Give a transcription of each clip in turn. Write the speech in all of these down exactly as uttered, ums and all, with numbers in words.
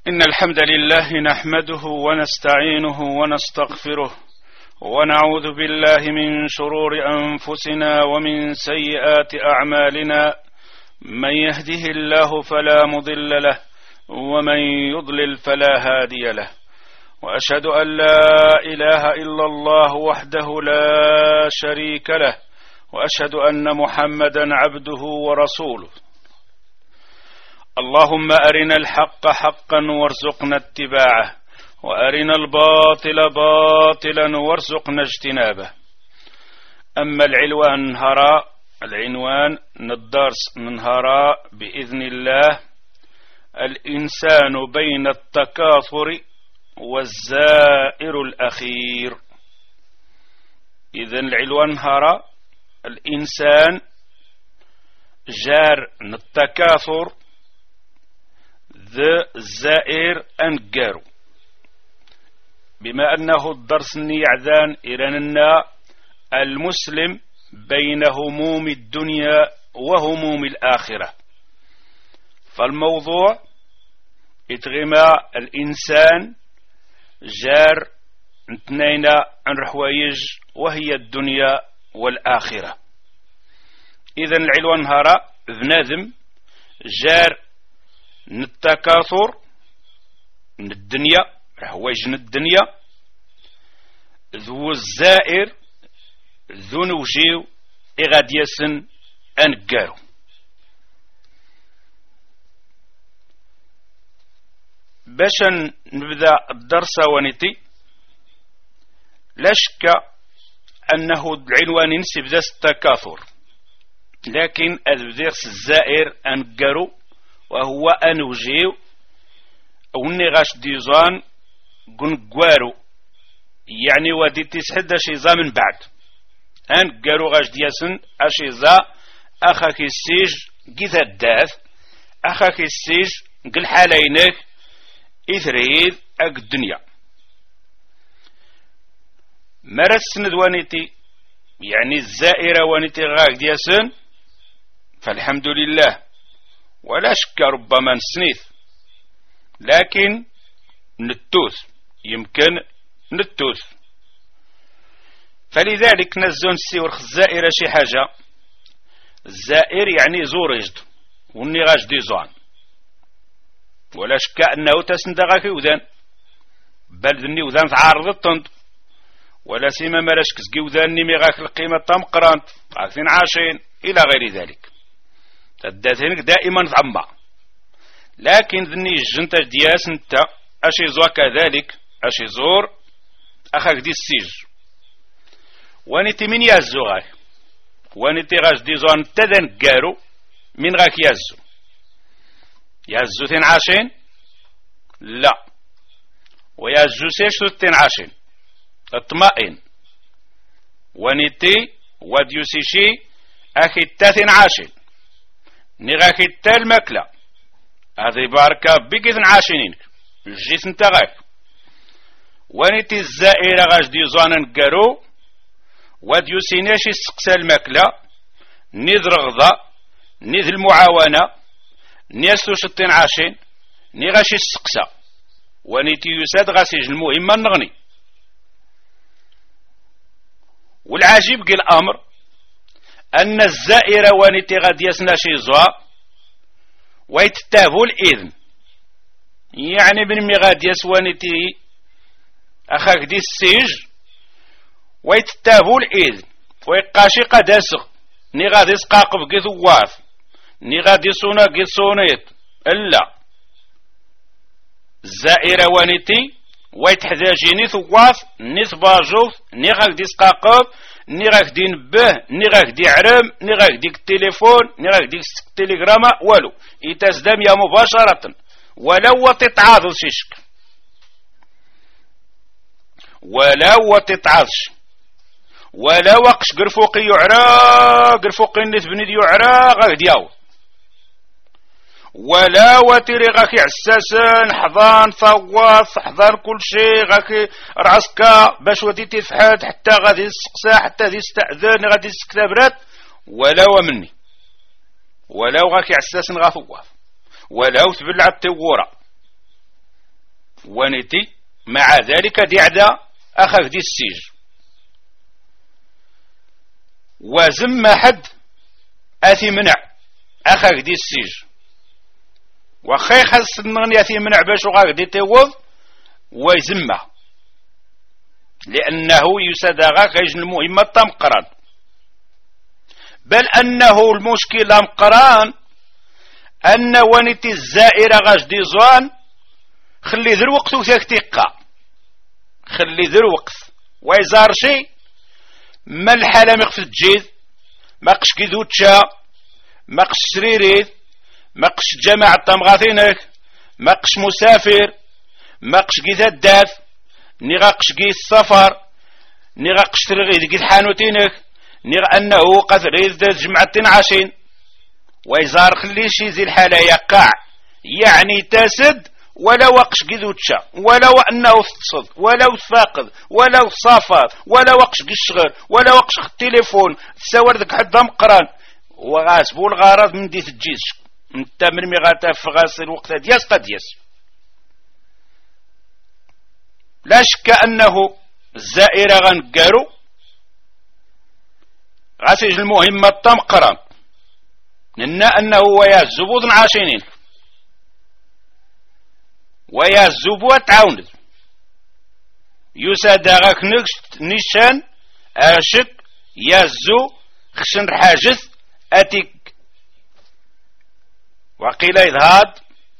إن الحمد لله نحمده ونستعينه ونستغفره ونعوذ بالله من شرور أنفسنا ومن سيئات أعمالنا. من يهده الله فلا مضل له ومن يضلل فلا هادي له، وأشهد أن لا إله إلا الله وحده لا شريك له، وأشهد أن محمدا عبده ورسوله. اللهم أرنا الحق حقا وارزقنا اتباعه، وأرنا الباطل باطلا وارزقنا اجتنابه. أما العلوان نهارا العنوان الدرس نهارا بإذن الله: الإنسان بين التكاثر والزائر الأخير. إذن العلوان نهارا الإنسان جار التكاثر ذا الزائر أنقارو، بما أنه الدرس يعذان إيراننا المسلم بين هموم الدنيا وهموم الآخرة. فالموضوع اتغمى الإنسان جار اثنين عن رحوايج وهي الدنيا والآخرة. إذن العلوان نهارا بنادم جار التكاثر من الدنيا رحوايج من الدنيا، ذو الزائر ذو نوجيو إغاد يسن أنقارو. باش نبدأ الدرس ونتي، لا شك أنه العنوان ينسب ذا التكاثر، لكن الدرس الزائر أنقارو وهو أنوجيو وني غاش ديزان قنقوارو، يعني ودي تسحد شيزا من بعد أن قارو غاش دياسن أشيزا أخاك السيج قيث الداث أخاك السيج قل حالينك إثريد أك الدنيا مرس ندوانيتي، يعني الزائرة وانيتي غاك دياسن فالحمد لله، ولا شك ربما نسنيث، لكن نتوث يمكن نتوث. فلذلك نزون السيور الزائر شي حاجة. الزائر يعني زور يجد وني غاش ديزان، ولا شك أنه تسندغا في وذان، بل ذني وذان تعارض الطند، ولا سيما ملاش كسكي وذان نمي غاك القيمة تمقرانت غاكين عاشين إلى غير ذلك. تداتينك دائما ضعما، لكن ذني الجنت دياس انت اشي زوا كذلك اشي زور اخاك دي السيج وانيتي من يازو غاك وانيتي غاش دي زوان تدن قارو من غاك يازو يازو تين عاشين لا، ويازو سيش تين عاشين اطمئن وانيتي وديوسيشي اخي تاتين عاشين نغاك التال ماكلة هذه باركة بقيت عاشينينك الجيس انت غاك وانيتي الزائرة غاش دي زوانا نقارو وديو سيناشي السقسى الماكلة نيذ رغضة نيذ المعاونة نيسو شطين عاشين نغاشي السقسى وانيتي يساد غاسيج المهمة نغني. والعجيب قل الأمر أن الزائرة وانيتي غاد يسنا شي زوا ويتتابو الإذن، يعني بنمي غاد يسوانيتي أخاك دي السيج ويتتابو الإذن ويقاشي قد أسغ ني غادي سقاقب قي ثواث ني غادي سونا قي سونيت إلا الزائرة وانيتي ويتحتاجيني ثواث ني ثباجوث ني غادي سقاقب ني غاك دي نبه ني غاك دي عرم ني غاك ديك التليفون ني غاك ديك التليغراما والو يتزدم يا مباشرة ولو تتعاضل شيشك ولو تتعاضش ولا وقش قرفوقي يعرى قرفوقي نث بني يعرى غاك دياو ولا وتري غاكي عساسن حضان فواف حضان كل شيء غاكي رعسكا باش ودي تفحاد حتى غادي يسقسا حتى غادي يستأذن غادي يستكتبرات ولا ومني ولا غاكي عساسن غا فواف ولا تبلع التورا ونتي مع ذلك دي عدا أخاك دي السيج وزم حد أثي منع أخاك دي السيج وخي خاص نغني أثي منع باش وغاك دي توض ويزمه لأنه يسدغا كيجن المهمة تمقران بل أنه المشكلة مقران أن ونتي الزائرة غاش دي زوان خلي ذر وقت وثاكتيقا خلي ذر وقت ويزار شي ما الحالة مقف تجيد ما قش كيدوتشا ما قش سريريد ما قش جماعة تمغاثينك ما قش مسافر ما قش كي ذات ني غاقش كي السفر ني غاقش ترغي كي حانوتينك ني أنه قد ريد جمعتين عشين ويزار خلي شي زي الحالة يقع يعني تسد ولا وقش قذوتشا ولا أنه تصد ولا فاقد ولا صافر ولا وقش قشغر ولا وقش التليفون تساور ذك حد مقران وغاسبو الغرض من دي تجيش انت من مي غاتف غاسل الوقت دياس قد يس لا شك أنه الزائرة غنقارو غاسج المهمة التمقران لأن أنه ويا الزبوط عاشينين ويا الزبوة تعاوند يسادغاك نيشان أشك يازو خشن حاجز أتيك وقيل إذهاد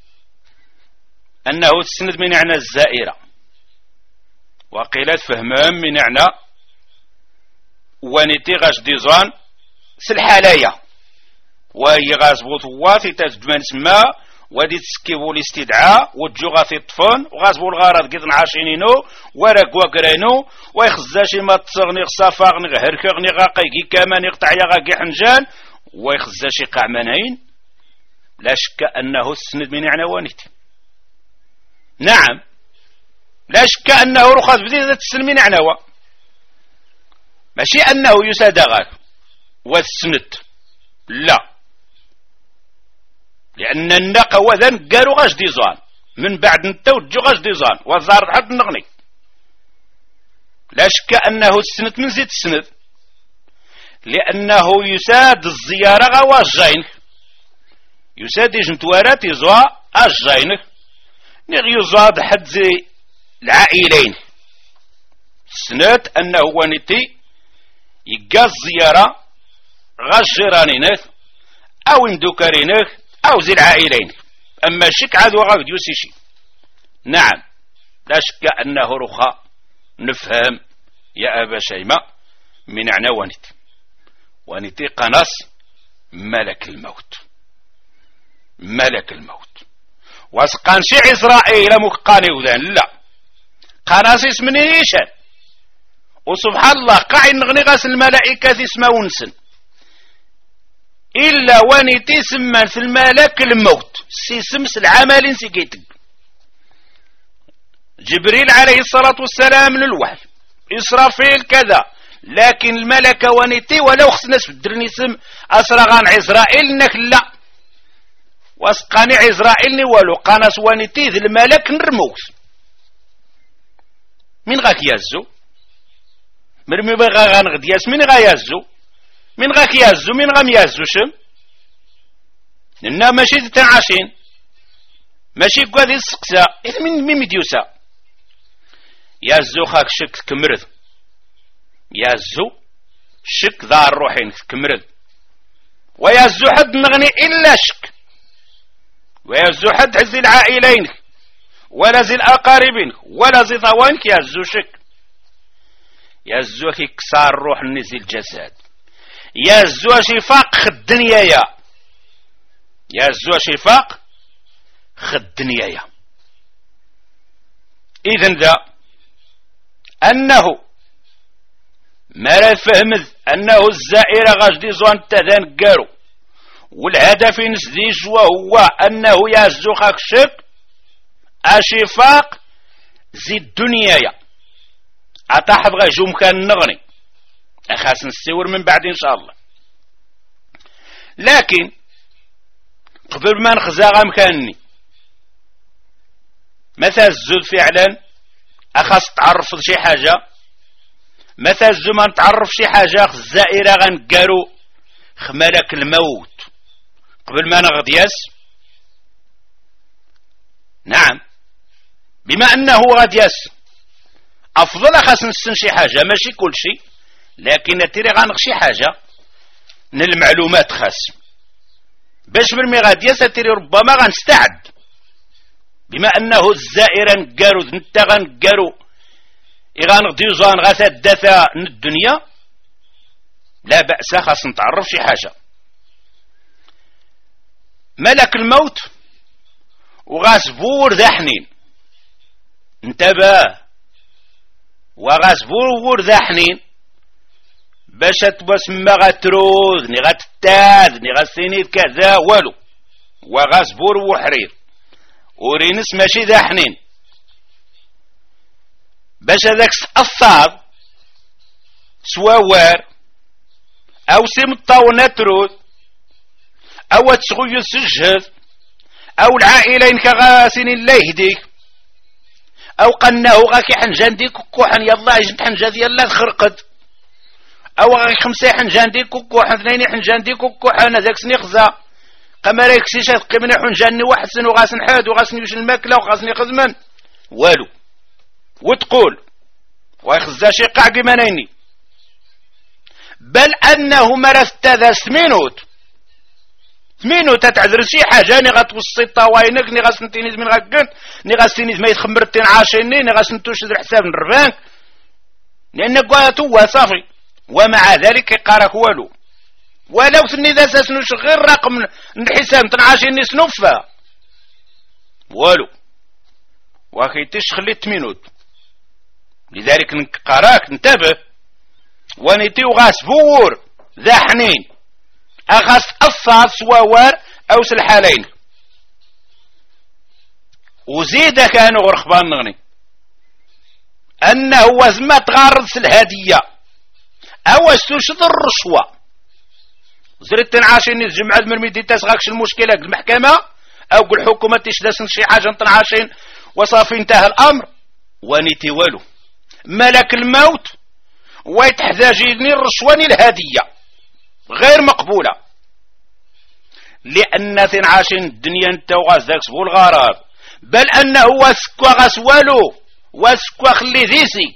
أنه تسند من معنى الزائرة وقيل فهمهم من معنى ونتي غاش ديزان سالحالايا وهي غازبوط واتي تجمع سما ودي تسكيبو الاستدعاء وتجو غاثي الطفن وغازبو الغرض قد عاشينينو ورا كواكرينو ويخزاشي ما تصغني خصافاغ نغ هركغ نغ قايكي كمان يقطع يا غاكي حنجان ويخزاشي قعمانين لا شك أنه السند من عنوانيتي نعم لا شك أنه رخص بديدة السن من عنوان ماشي أنه يسادغاك والسند لا لأن النقا وذن قالوا غاش ديزان من بعد نتا وجو غاش ديزان وزار حد نغني لا شك أنه السند من زيت السند لأنه يساد الزيارة غواش جاينك يساد جنتوارات يزوا اش جاينك نغيو زاد حد زي العائلين السند أنه ونتي يقى الزيارة غاش جيرانينك أو اندوكارينك أو زي العائلين أما شك عاد وغاك ديوسي شي نعم لا شك أنه رخاء نفهم يا أبا شيماء من عنى ونت ونتي قناص ملك الموت ملك الموت واسقان شي إسرائيل مكقاني وذان لا قناص اسم نيشان وسبحان الله قاعد نغني غاس الملائكة اسمه ونسن إلا ونتي سمان في الملك الموت سي سمس العمل سيكيتك جبريل عليه الصلاة والسلام للوحي إسرافيل كذا لكن الملكة ونتي ولو خصنا بدرني اسم أسرغان عزرائيل نك لا واسقاني عزرائيل ولو قانس ونتي ذي الملك نرموس من غاك يزو مرمي بغا غنغد ياس من غا يزو من غاك يازو من غام يازو شم لأنها ماشي تتعاشين ماشي قوادي السقسا إذا من مين مديوسا يازو خاك شك كمرض يازو شك ذا الروحين كمرض ويازو حد نغني إلا شك ويازو حد عزي العائلين ولا زي الأقاربين ولا زي ضوانك يازو شك يازو كي كسار روح نزي الجسد يا زوا شفاق خد دنيا يا يا زوا شفاق خد دنيا يا إذن ذا أنه ما فهمت أنه الزائرة غاش دي زوان تذان قارو والهدف نسديش وهو أنه يا زوخاك شك أشفاق زي الدنيا يا أتحب غا جوم كان نغني أخاس نستور من بعد إن شاء الله لكن قبل ما نخزا غامكاني مثلا الزود فعلا أخص تعرف شي حاجة، مثلا الزود ما نتعرف شي حاجة الزائرة غنقارو خمالك الموت قبل ما نغدياس. نعم، بما أنه غدياس أفضل خاص نسن شي حاجة ماشي كل شي، لكن تيري غنغ شي حاجة من المعلومات خاص باش مرمي غادياس تيري ربما غنستعد، بما أنه الزائرة نقارو نتا غنقارو إغانغديو زان غاتا الداتا من الدنيا، لا بأس خاص نتعرف شي حاجة. ملك الموت وغاسبور ذا حنين، انتبه، وغاسبور ذا حنين باش تبسم غتروذ ني غتتاذ ني غسينيد كذا والو، وغاسبور وحرير ورينس ماشي ذا حنين باش هذاك الصاد سواوار او سيمطاو نتروذ او تسغيو سجهد او العائلين كغاسين الله يهديك او قناه غاكي حنجان ديك كوحن يلا يجد حنجان يلا تخرقد او غاكي خمسة حنجان ديك كوحن اثنين حنجان ديك كوحن هذاك سنيخزا قمريك سيشا تقيمني حنجاني واحد سن وغاسن حاد وغاسن يوش الماكله وغاسن خزمن والو، وتقول ويخزا شي قاع كيما نيني، بل انه مرا استاذ ثمينوت ثمينوت تتعذر شي حاجه ني غتوصي طواينك ني غاسنتينيز من غاكن ني غاسنتينيز ما يتخمرتين عاشيني ني غاسنتوش الحساب نربانك لانك قاتو صافي، ومع ذلك يقارك والو ولو سني ذا ساسنوش غير رقم الحساب تنعاشيني سنوفا والو واخي تشخلي تمينوت. لذلك نقراك انتبه ونيتي وغاس بور ذا حنين اغاس اصاد سواوار او سلحالين. وزيد كانوا غرخبان نغني انه وزما تغارض الهدية او استوشد الرشوة زرت تنعاشين الجمعة المرميدي تسغاكش المشكلة المحكمة او الحكومة تشدسن شي حاجة نتنعاشين وصافي انتهى الامر ونيتي والو. ملك الموت ويتحتاجيني الرشواني الهدية غير مقبولة، لأن تنعاشين الدنيا انت وغاز داك سبو الغراب، بل أنه واسكوا غاس والو واسكوا خلي ذيسي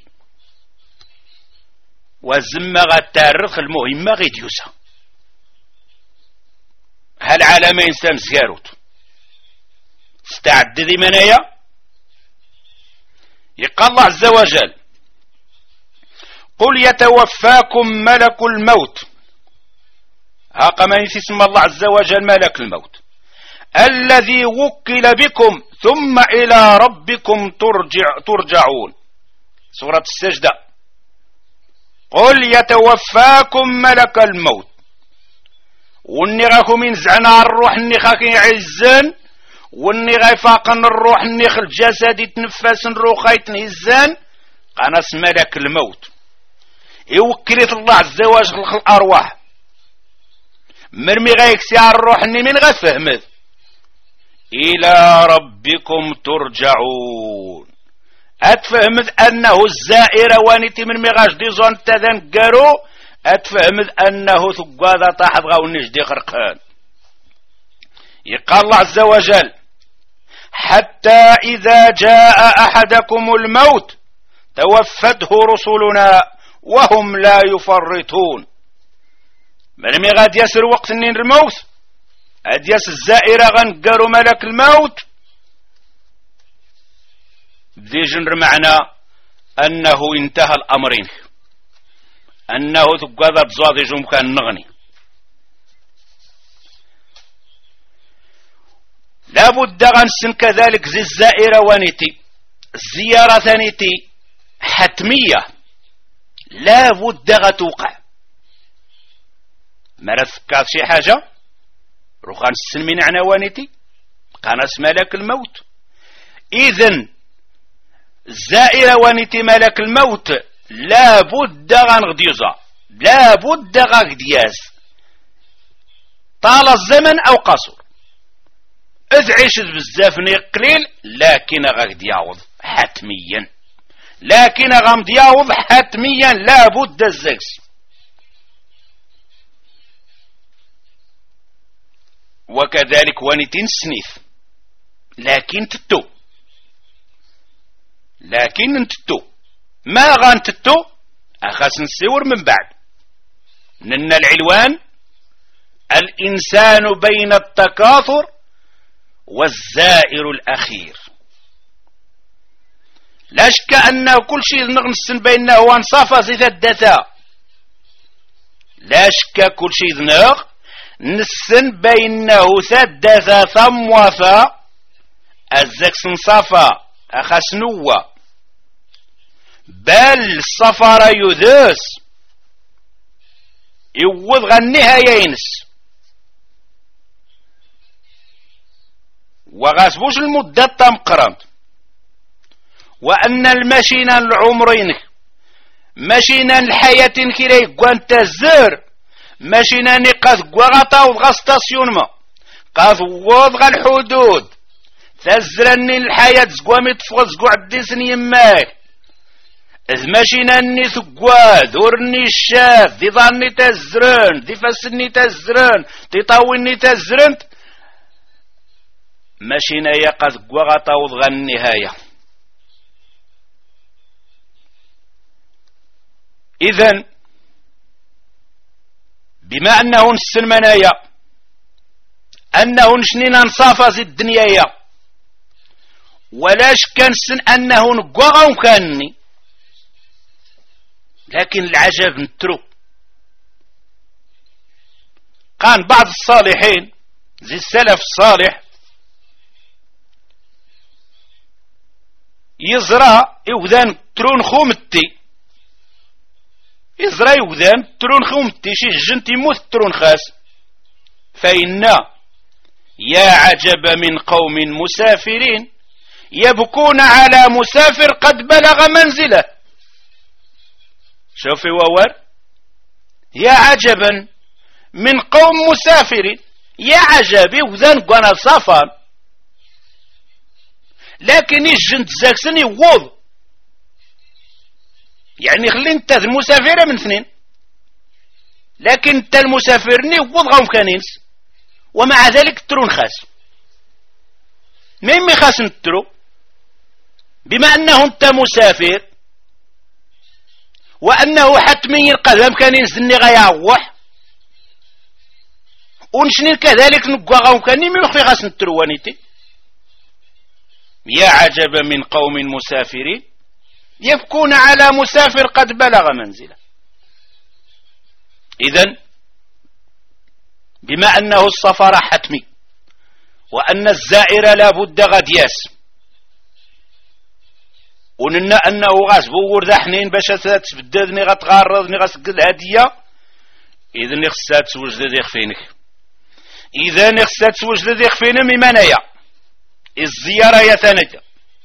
وزما غتارخ المهمة غيديوسا. هل على ما إنسان زياروت استعد ذي منايا يقال الله عز وجل قل يتوفاكم ملك الموت، ها كما اسم الله عز وجل ملك الموت الذي وكل بكم ثم إلى ربكم ترجع ترجعون. سورة السجدة. قل يتوفاكم ملك الموت، وني غاكم ينزعنا الروح اني خاكي يعزن وني غيفاقن الروح اني خل الجسد يتنفس الروح يتنهزن قناس ملك الموت يوكلت الله عز وجل الارواح مرمي غيكسي على الروح اني من غفهمت الى ربكم ترجعون. اتفهمت انه الزائرة وانتي من مغاش دي زون تذن قارو اتفهمت انه ثقاذا طاحت غاو نجدي خرقان. يقال الله عز وجل حتى اذا جاء احدكم الموت توفته رسلنا وهم لا يفرطون. مرمي غاد يسر وقت النين الموت غاد يس الزائرة غنقارو ملك الموت بدي جنر معنى انه انتهى الامرين، انه تقاذا بزواد يجوم كان نغني. لابد غنسن كذلك زي الزائرة وانيتي الزيارة ثانيتي حتمية لابد غتوقع. مرث كات شي حاجة روخان السن من عنوانيتي قناس ملك الموت. اذن الزائرة وانيتي ملك الموت لابد غنغديوزا لابد غاكدياز طال الزمن او قصر ازعيش بزاف ني قليل لكن غاد يعوض حتميا، لكن غامد يعوض حتميا لابد الزكس. وكذلك وانتين سنيف لكن تتو، لكن نتتو ما غانتتو أخاس نسيور من بعد لأن العلوان الإنسان بين التكاثر والزائر الأخير، لا شك أنه كل شيء نغنسن بينه وانصافى زي الدثا، لا شك كل شيء نغ نسن بينه ثدثا ثم وفا الزكس نصافى أخاس نوى بل السفر يذوس يوض غنيها يينس وغاسبوش المدة تمقرمت، وأن المشينا العمرين مشينا الحياة كي يقوان تزر مشينا نقاذ قواغطا وغاستاسيون ما قاذ وضغ الحدود تزرني الحياة زقوامي تفغ زقو عديسن يماك إذ ماشينا ني ثقواد ورني الشاف دي ظني تزرن دي فسني تزرن دي طاويني تزرنت ماشينا يقاذ قواغطا وضغ النهاية. إذن بما أنه نسن منايا أنه نشنينا نصافى زي الدنيا ولاش كان سن أنه نقوغا وكانني، لكن العجب نترو قال بعض الصالحين زي السلف الصالح يزرع يوذان ترون خومتي يزرع يوذان ترون خومتي شي الجنت يموت ترون خاس، فإن يا عجب من قوم مسافرين يبكون على مسافر قد بلغ منزله. شوفي وور يا عجبا من قوم مسافرين، يا عجبي وذن قنا سفر لكن الجنت زاكسن يوض يعني خلي انت المسافرة من اثنين لكن انت المسافرني يوض غوم كانينس ومع ذلك ترون خاس مين خاس نترو بما أنه أنت مسافر وأنه حتمي القدم كان ينزلني غيعوح ونشني كذلك نقوى غاو كان يمخي غاس نتروانيتي. يا عجب من قوم مسافرين يبكون على مسافر قد بلغ منزله. إذن بما أنه السفر حتمي وأن الزائر لا بد غد ياس وننا أنه غاس بور ذا حنين باش تبددني غتغارضني غاسقل هدية إذن خصها توجد ذي خفينك إذن خصها توجد ذي خفينا ممانايا الزيارة يا ثانية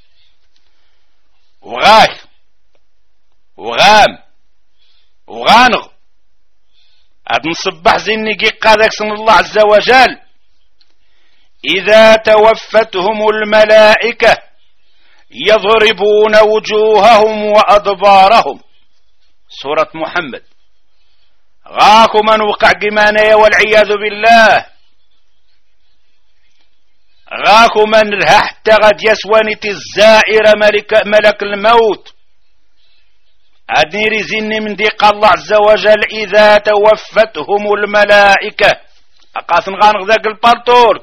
وغاك وغام وغانغ هاد نصبح زيني قيقا ذاك سن الله عز وجل إذا توفتهم الملائكة يضربون وجوههم وأدبارهم. سورة محمد. غاكو من وقع قمانية والعياذ بالله، غاكو من رها حتى غد يسواني الزائر ملك, ملك الموت أدني رزيني من ديق الله عز وجل إذا توفتهم الملائكة أقاثن غانغ ذاك البالتورك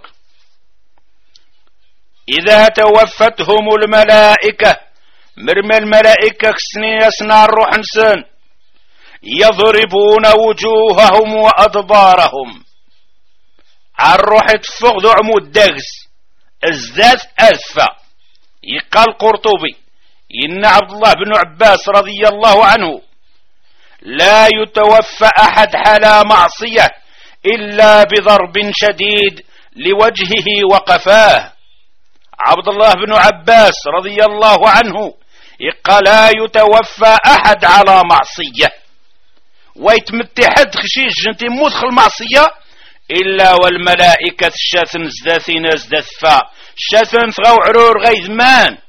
إذا توفتهم الملائكة مرمى الملائكة كسنين يسنى الروح نسان يضربون وجوههم وأدبارهم الروح يتفق ذو عمود داغس الزاث أزفى. يقال قرطبي إن عبد الله بن عباس رضي الله عنه لا يتوفى أحد على معصية إلا بضرب شديد لوجهه وقفاه. عبد الله بن عباس رضي الله عنه يقال لا يتوفى أحد على معصية ويتمتحد خشيش جنتي مدخل معصية إلا والملائكة الشاثن زداثين زداثفا الشاثن ثغو عرور غيزمان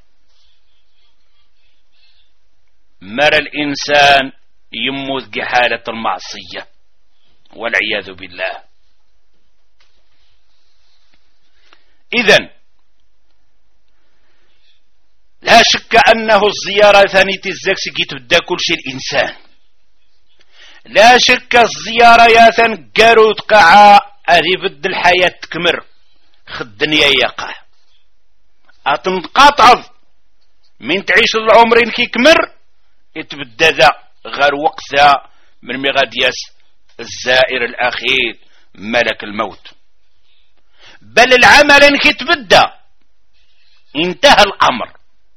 مر الإنسان يموت كحالة المعصية والعياذ بالله. إذن لا شك أنه الزيارة ثاني تزاكس تبدا كل شيء الإنسان. لا شك الزيارة يا ثان قارو تقع أذي بد الحياة تكمر خدنيا يقع أتنقاطعض من تعيش العمر كي كمر يتبدا ذا غير وقتها من مغادياس الزائر الأخير ملك الموت. بل العمل كي تبدا انتهى الأمر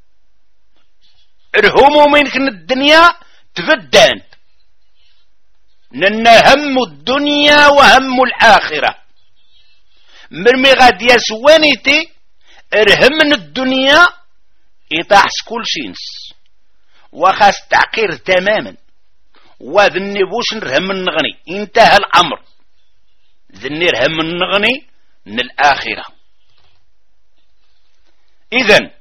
ارهموا منك الدنيا تبدان لأن هم الدنيا وهم الآخرة مرمي غادي يسوانيتي ارهم الدنيا يطاحس كل شينس وخاس تعقير تماما وذني بوش نرهم النغني انتهى الأمر ذني رهم النغني من الآخرة. إذن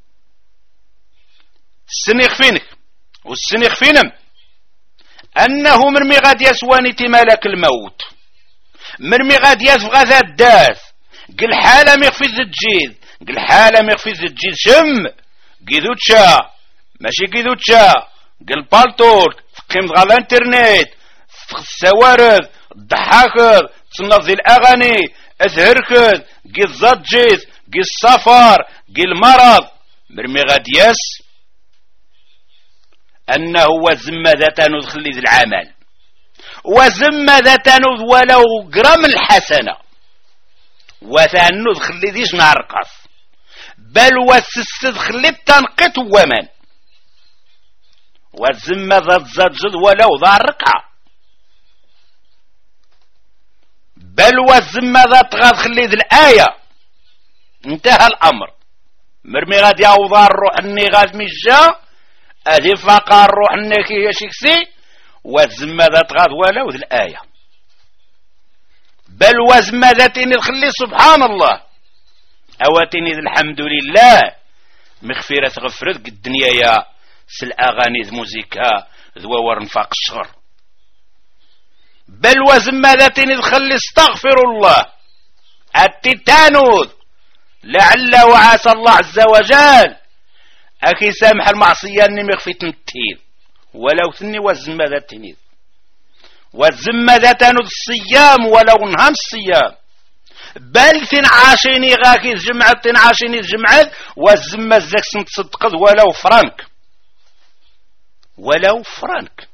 السنيخ فينك والسنيخ فينم أنه مرمي غاد يسوانيتي ملك الموت مرمي غاد يسفغ ذا الداث قل حالة ميخفي الزجيد قل حالة ميخفي الزجيد شم قيدوتشا ماشي قيدوتشا قل بالطول تقيم على الانترنت السوارد الضحاكد تصنف ذي الأغاني أزهركد قل زجيد قل السفر قل مرض مرمي غاد يس أنه وزم ذات ندخل ذي العمل وزم ذات ند ولو قرم الحسنة وثان ندخل ذيش نعرقص بل وسستدخل التنقط ومن وزم ذات زجد ولو ذا الرقعة بل وزم ذات غادخل ذي الآية انتهى الأمر مرمي غادي يوضع الروح اني غاد مجا أذي فقار روح النكي يا شكسي وزمادة غاد ولو ذي الآية بل وزمادتني الخلي سبحان الله أواتني الحمد لله مغفرة غفرت الدنيا يا سل أغاني ذي موزيكا ذوور نفاق الشغر بل وزمادتني الخلي استغفر الله التتانوذ لعل وعسى الله عز وجل أكي سامح المعصية أني مخفي تنتين ولو ثني والزمادة تنيذ والزمادة تنوذ الصيام ولو نهان الصيام بل تنعاشيني غاكي الجمعة تنعاشيني الجمعة والزمة الزاك سنتصدقض ولو فرانك ولو فرانك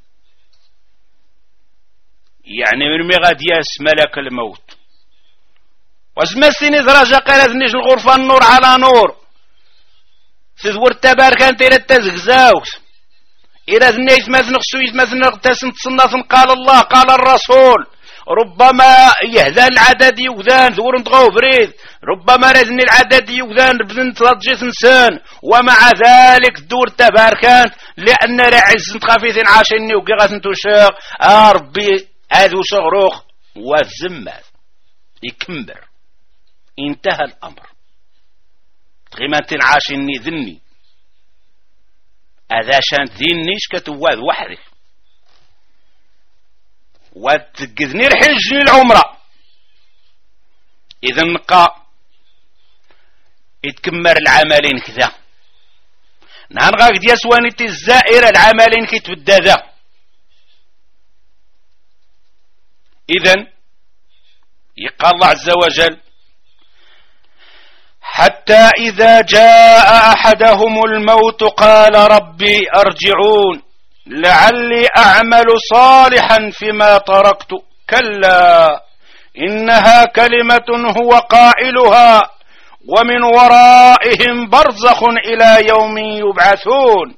يعني من مغاد ياس ملك الموت وزمة سيني درجة قالت نيش الغرفة النور على نور تذور التبارك انت الى التزغزاوت الى ذنيت مثل خسويت مثل تسن تصنف قال الله قال الرسول ربما يهذا العدد يوذان ذور نتغو بريد ربما رزني العدد يوذان بذن تضجيت نسان ومع ذلك دور تباركان لان رعز نتخافيثين عاشيني وقيغات نتوشاق اه ربي هذو شغروخ والزمات يكمبر انتهى الامر غيمان تنعاشيني ذني هذا شان ذنيش كتواذ وحدك وتقذني الحجني العمرة إذا نقا يتكمر العملين كذا نهان غاك ديا سوانيتي الزائرة العملين كي تبدا ذا إذن يقال الله عز وجل حتى إذا جاء أحدهم الموت قال ربي أرجعون لعلي أعمل صالحا فيما تركت كلا إنها كلمة هو قائلها ومن ورائهم برزخ إلى يوم يبعثون.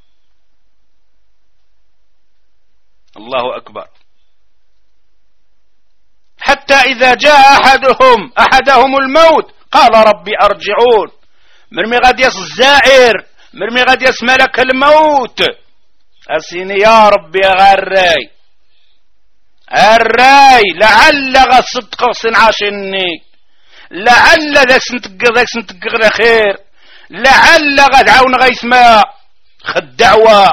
الله أكبر. حتى إذا جاء أحدهم أحدهم الموت قال ربي أرجعون. مرمي غاد يس الزائر مرمي غاد يس ملك الموت أسيني يا ربي غراي الراي لعل غصدق سن عاشني، لعل ذاك سنتقر ذاك سنتقر خير، لعل غدعون غيسما خد دعوة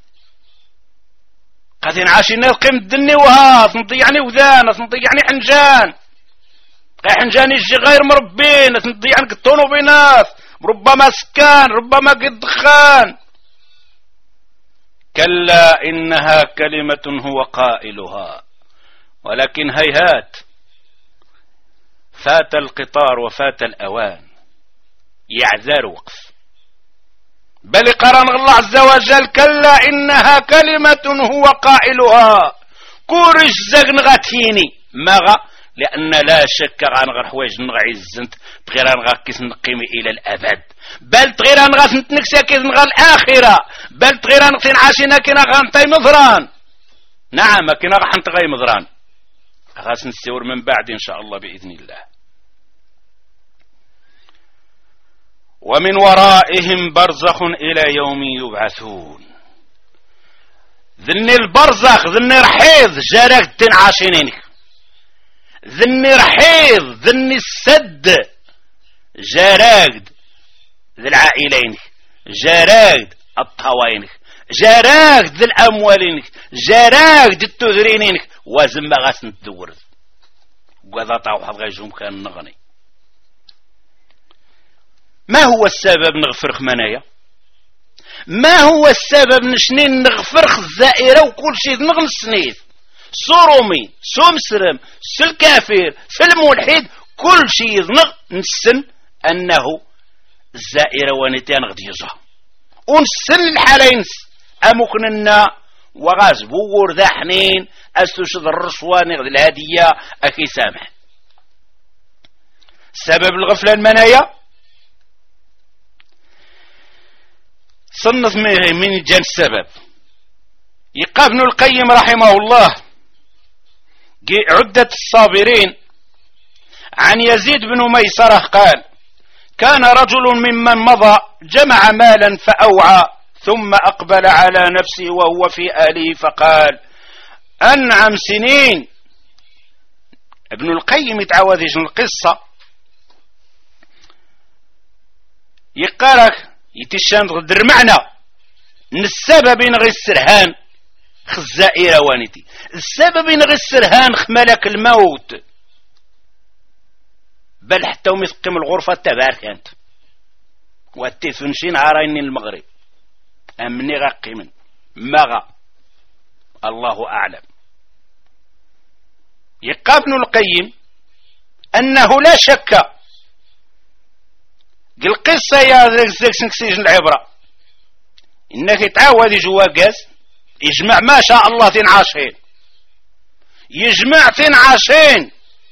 قد نعاشينا القيم الدني وها تنضيعني وذان تنضيعني حنجان قاي حنجان يجي غير مربين تنضيعني قطون وبينات ربما سكان ربما قد دخان. كلا إنها كلمة هو قائلها ولكن هيهات فات القطار وفات الأوان يعذر وقف. بل قرن الله عز وجل كلا إنها كلمة هو قائلها كورش زغن غتيني مغا لأن لا شك غنغر حوايج نغعي الزنت بغير نغا كيس نقيم إلى الأبد، بل تغير نغا نتنكسا كيس نغا الآخرة، بل تغير نغتين عاشنا كينا غنطي مضران. نعم كينا غنطي مضران غاس نستور من بعد إن شاء الله بإذن الله. ومن ورائهم برزخ إلى يوم يبعثون. ذني البرزخ ذني رحيض جارك تنعاشينينك، ذني رحيض ذني السد جاراقد ذي العائلينك، جاراقد الطوينك، جاراقد ذي الأموالينك، جاراقد التذرينينك وزم غاس ندورد وقذا طاوح غيجهم كان نغني. ما هو السبب نغفرخ منايا؟ ما هو السبب نشنين نغفرخ الزائرة وكل شيء نغن السنيد صورومي سومسرم سلكافير سلمولحيد كل شيء نغ نسن أنه الزائرة ونتين غد يزها ونسن الحالينس أمكننا وغاز بور ذا حنين أستشد الرشوة نغد الهدية أكي سامح. سبب الغفلة المنايا صنف من جان السبب. يقى ابن القيم رحمه الله عدة الصابرين عن يزيد بن ميسرة قال كان رجل ممن مضى جمع مالا فأوعى ثم أقبل على نفسه وهو في أهله فقال أنعم سنين. ابن القيم يتعوذ القصة يقارك يتشان غدر معنى ان السبب نغي السرهان خزائر وانتي السبب نغي السرهان خملك الموت بل حتى ومثقم الغرفة تبارك انت واتفنشين عارين المغرب امني غاقي من مغا الله اعلم. يقى ابن القيم انه لا شك القصة يا ذاك سنكسيجن العبرة إنك يتعاود جوا قاس يجمع ما شاء الله تين عاشين يجمع تين عاشين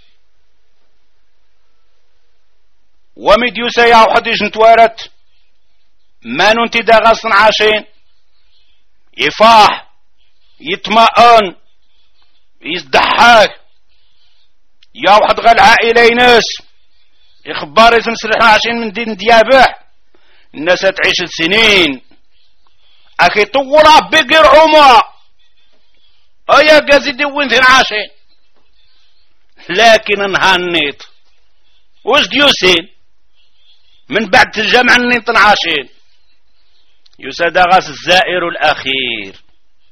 ومديوسا يا واحد يجن توارت ما ننتي دا غاصن عاشين يفاح يتمأن يزدحاك يا واحد غال عائلة ناس إخبار اسم سلحنا عشان من دين ديابه الناس تعيش السنين أخي طورا بقر عمر أيا قازدي وين عاشين لكن انهانيت وش ديوسين من بعد الجامعة نيطن عاشين يساد غاس الزائر الأخير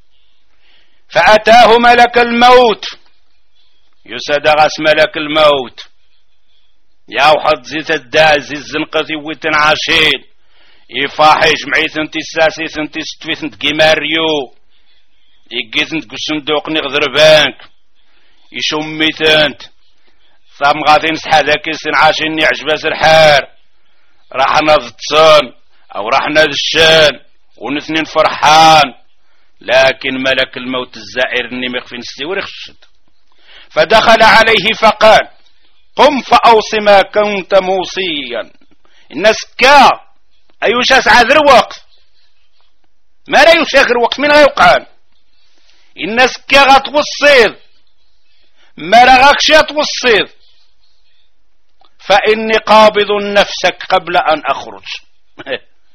فأتاه ملك الموت يساد غاس ملك الموت يا وحد زيت الدازي الزنقتي ويتن عاشين يفاحي جمعي ثنتي الساسي ثنتي ستوي ثنت كيماريو يقي ثنت قسندوق نغذر بانك يشمي ثنت ثم غادي نسحى ذاك السن عاشين يعجباس الحار راح نضطن او راح نذشان ونثنين فرحان لكن ملك الموت الزائر اني مخفي نستوري خشد فدخل عليه فقال قم فأوصي ما كنت موصيا. الناس كا أيوشاس عذر وقت ما لا يشاكر وقت من غيوقعان الناس كا غتوصيد ما رغاكش توصيد فإني قابض نفسك قبل أن أخرج.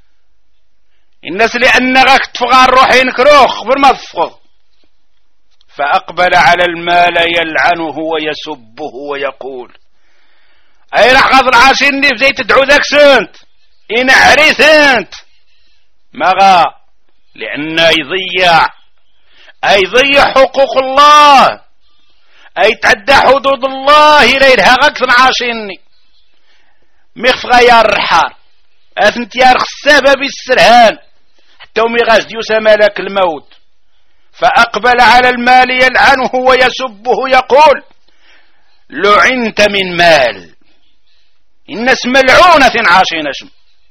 الناس لأن غاك تفغى الروحين كروخ برما تفغض فأقبل على المال يلعنه ويسبه ويقول أي راح غاض العاشرني بزي تدعو ذاك سنت إن عريث انت ما غا لأن يضيع أي يضيع حقوق الله أي تعدى حدود الله إلى يرها غاك عاشرني ميخف غيار الحار أثنت يارخ السبب السرهان حتى ومي غاز ديوسا ملك الموت فأقبل على المال يلعنه ويسبه يقول لعنت من مال الناس ملعونة عاشين اسم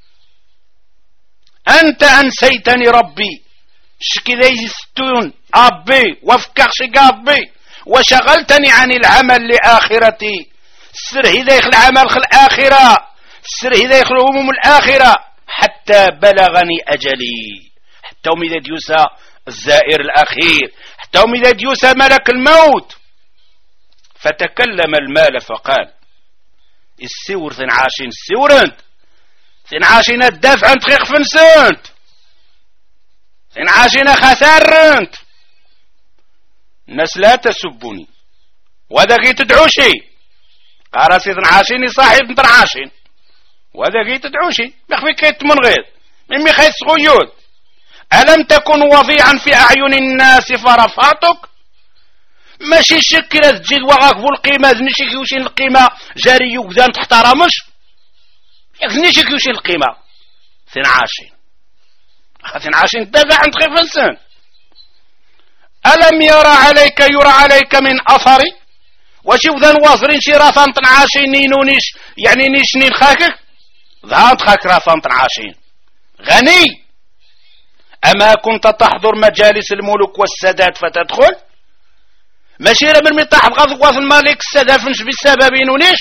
أنت أنسيتني ربي شكذا يستون أبي وفكخش أبي وشغلتني عن العمل لآخرتي السر هذا العمل خل الآخرة السر هذا يخل هموم الآخرة حتى بلغني أجلي حتى ومذا ديوسا الزائر الأخير حتى ومذا ديوسا ملك الموت. فتكلم المال فقال السور ثن عاشين السور انت ثن عاشين الدفع انت خيخ فنسنت ثن عاشين خسار انت الناس لا تسبني وذا كي تدعو شي قال سيدنا عاشيني صاحب انت عاشين وذا كي تدعو شي مخفي كيت من غير ممي خيس غيود ألم تكن وضيعا في أعين الناس فرفعتك ماشي شكرا تجي وغاك بو القيمة ذنشي كيوشين القيمة جاري وكذا تحترمش ذنشي كيوشين القيمة ثين عاشين ثين عاشين دافع عند خيف السن ألم يرى عليك يرى عليك من أثري وشي وذن واصرين شي رافان عاشين نينونيش يعني نيش نين خاكك ذهانت خاك رافان عاشين غني أما كنت تحضر مجالس الملوك والسادات فتدخل ماشي راه من مطاح غضب في الملك السادات فنش بالسبب نونيش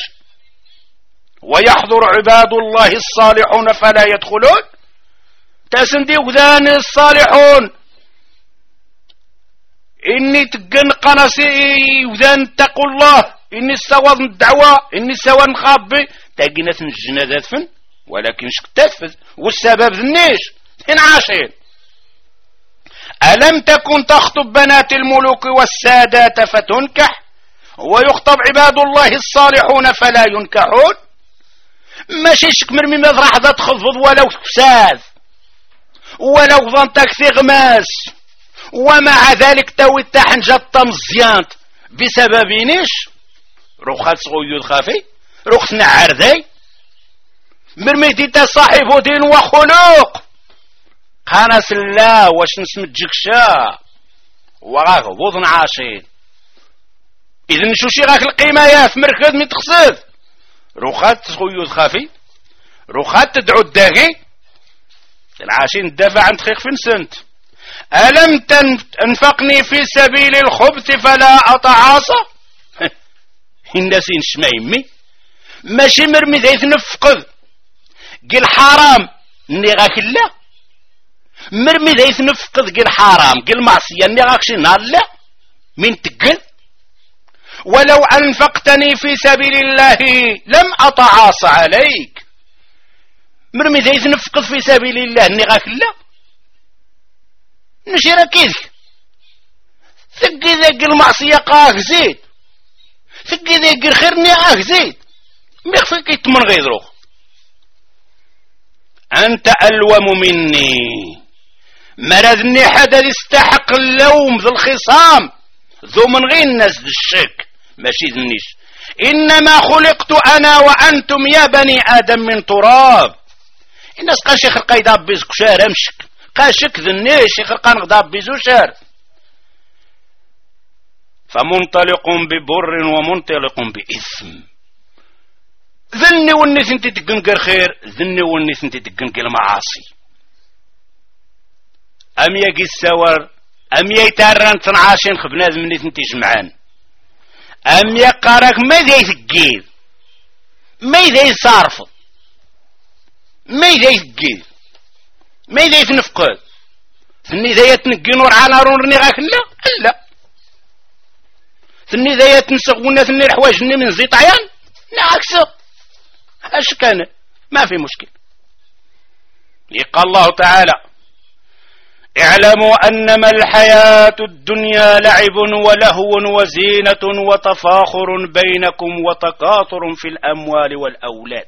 ويحضر عباد الله الصالحون فلا يدخلون تاسندي وذان الصالحون إني تقن قناصي وذان تقول الله إني سواد الدعوة إني سواد نخابي تاقينا الجنة ذات فن ولكن شك تفذ والسبب ذنيش هن عاشين ألم تكن تخطب بنات الملوك والسادات فتنكح ويخطب عباد الله الصالحون فلا ينكحون ماشي شك مرمي ما راح تخفض ولو فساد ولو ظنتك ثغماس ومع ذلك توي تحنجت مزيانت بسبب نيش رخص غيود خافي رخص نعردي مرميتي تصاحب دين وخلوق قناس الله واش نسمجك شا وغاك بوضن عاشين إذن شو شي غاك القيمة يا في مركز من تقصد رخات غيود خافي رخات تدعو الداغي العاشين الدافع عند خيخ فين سنت ألم تنفقني في سبيل الخبث فلا أتعاصى الناس ينشميمي ماشي مرمي ذي تنفقذ قل حرام ني غاك الله مرمي ذي تنفقذ قل حرام قل معصية ني غاك شي نهار لا من تقل ولو أنفقتني في سبيل الله لم أتعاصى عليك مرمي ذي تنفقذ في سبيل الله ني غاك الله نشي ركيزك ثقي ذاك المعصية قاك زيد ثقي ذاك الخير نياك زيد ميخفيك يتمن غيظروخ أنت ألوم مني مرضني حدا يستحق اللوم ذو الخصام ذو من غير الناس ذو الشك ماشي ذنيش إنما خلقت أنا وأنتم يا بني آدم من تراب الناس قاشي خلقا يدابيزك شار امشك قاشك ذنيش يخلقا نغداب بيزو شار فمنطلق ببر ومنطلق بإثم ذني والناس انت تقنقر خير ذني والناس انت تقنقر معاصي أم يجي السور أم يتارن تنعاشين خبناز مني انت جمعان أم يقارك ما ذي ثقيل ما ذي صارف ما ذي ثقيل ما ذي تنفقد ثني ذي تنقي نور على نور نغاك لا لا ثني ذي تنسغونا ثني الحواج من زيت عيان لا عكسه اش كان ما في مشكل. يقال الله تعالى اعلموا أنما الحياة الدنيا لعب ولهو وزينة وتفاخر بينكم وتكاثر في الأموال والأولاد.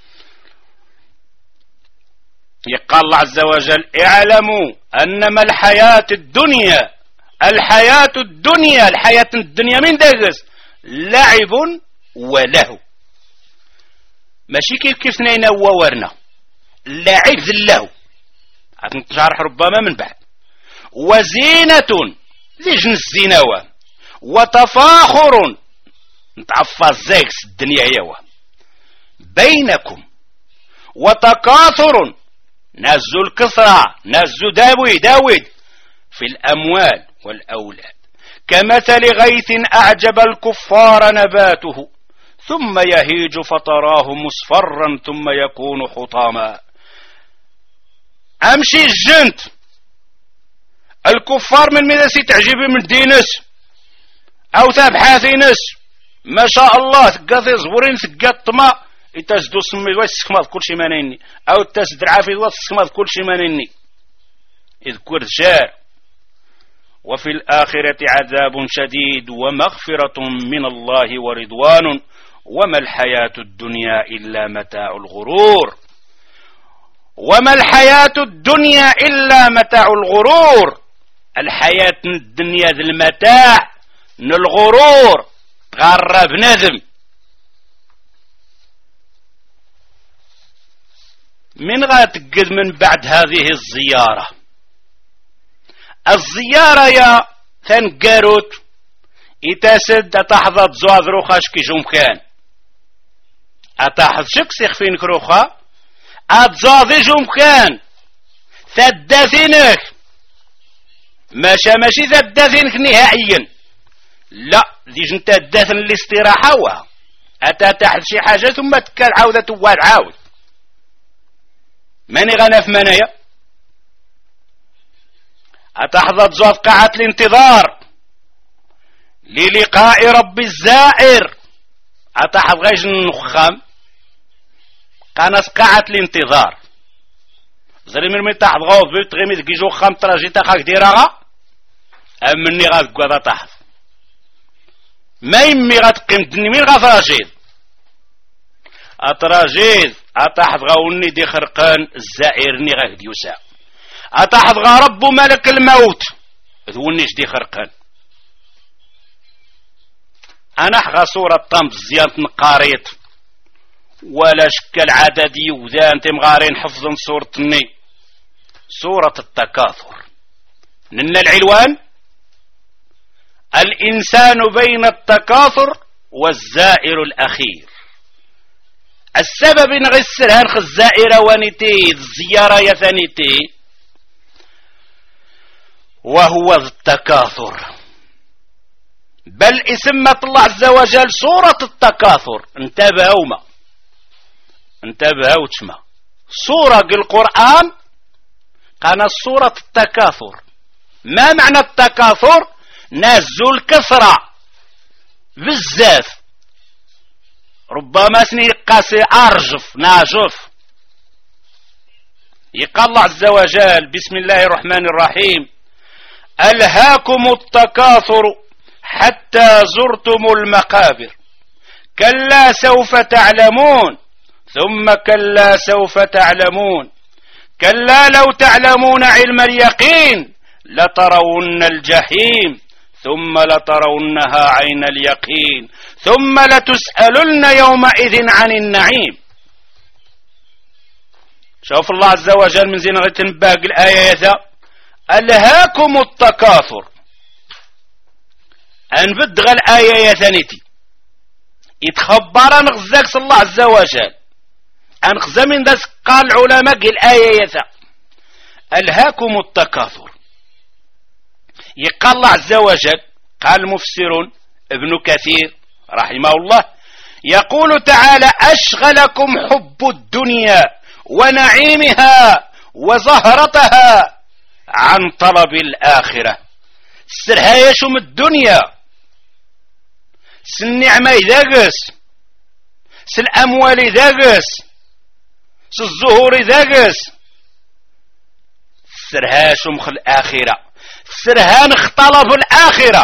يقال الله عز وجل اعلموا أنما الحياة الدنيا الحياة الدنيا الحياة الدنيا من داقس لعب ولهو، ماشي كيف كيف نينا وورنا لعب ذلهو نتشارح ربما من بعد، وزينة لجن الزينوة، وتفاخر نتعفى الزيكس الدنيا يوا بينكم، وتكاثر نزو الكثرة نزو داوي داود في الأموال والأولاد، كمثل غيث أعجب الكفار نباته ثم يهيج فتراه مصفرا ثم يكون حطاما. أمشي الجنت الكفار من مدسي تعجبي من دينس أو تبحاثي نس ما شاء الله ثقاثي زورين ثقات طماء يتسدو سمي ويسخمض كل شي مانيني أو تسد العافي ويسخمض كل شي مانيني اذكر جار. وفي الآخرة عذاب شديد ومغفرة من الله ورضوان وما الحياة الدنيا إلا متاع الغرور. وما الحياة الدنيا إلا متاع الغرور، الحياة الدنيا ذي المتاع الغرور تغرب نذم. من غاتقد من بعد هذه الزيارة؟ الزيارة يا ثنقاروت يتسد أتحظى تزواد روخاش كي جمكان أتحظ شك سيخفين كروخا أتزاضي جمكان ثداثينك ماشا ماشي ثداثينك نهائيا لا ذي جنت الداثن الاستراحة وها أتا تحت شي حاجة ثم تكال عاودة تواد عاود ماني غانا في منايا أتحظى تزواد قاعة الانتظار للقاء رب الزائر أتحظ غيش النخام قاناس قاعة الانتظار زري من متى تحظ غوض بيت غيمي تجيجو خام تراجي تاخاك ديراغا أمني غاتقوى تحظ ما يمي غاتقيم دني مين غاتراجيد أتراجيد أتحظ غاوني دي خرقان الزائرني غاك ديوسا أتحظ غا رب ملك الموت ذونيش دي خرقان أنا حغا صورة طنب زيانة نقاريت ولا شكل عددي وذان تمغارين حفظا صورة الني صورة التكاثر نن العلوان الإنسان بين التكاثر والزائر الأخير. السبب نغسر هنخ الزائرة ونتي الزيارة يثنتي وهو التكاثر، بل اسمت الله عز وجل صورة التكاثر. انتبهوا ما انتبهوا تشما صورة القرآن كان صورة التكاثر. ما معنى التكاثر؟ نزو الكثرة بزاف ربما سني قاسي أرجف ناجف. يقال الله عز وجل بسم الله الرحمن الرحيم ألهاكم التكاثر حتى زرتم المقابر كلا سوف تعلمون ثم كلا سوف تعلمون كلا لو تعلمون علم اليقين لترون الجحيم ثم لترونها عين اليقين ثم لتسألن يومئذ عن النعيم. شوف الله عز وجل من زين غيتن باقي الآية يثا ألهاكم التكاثر أنبدغ الآية يثنتي يتخبر نغزاك الله عز وجل أنخزا من ذا قال العلماء الآية يثا ألهاكم التكاثر. يقال الله عز وجل قال المفسرون ابن كثير رحمه الله يقول تعالى أشغلكم حب الدنيا ونعيمها وزهرتها عن طلب الآخرة. السرها يشم الدنيا سالنعمة ذاقس سالأموال ذاقس سالزهور ذاقس سرهاشم خل الآخرة سرهان اختلف الآخرة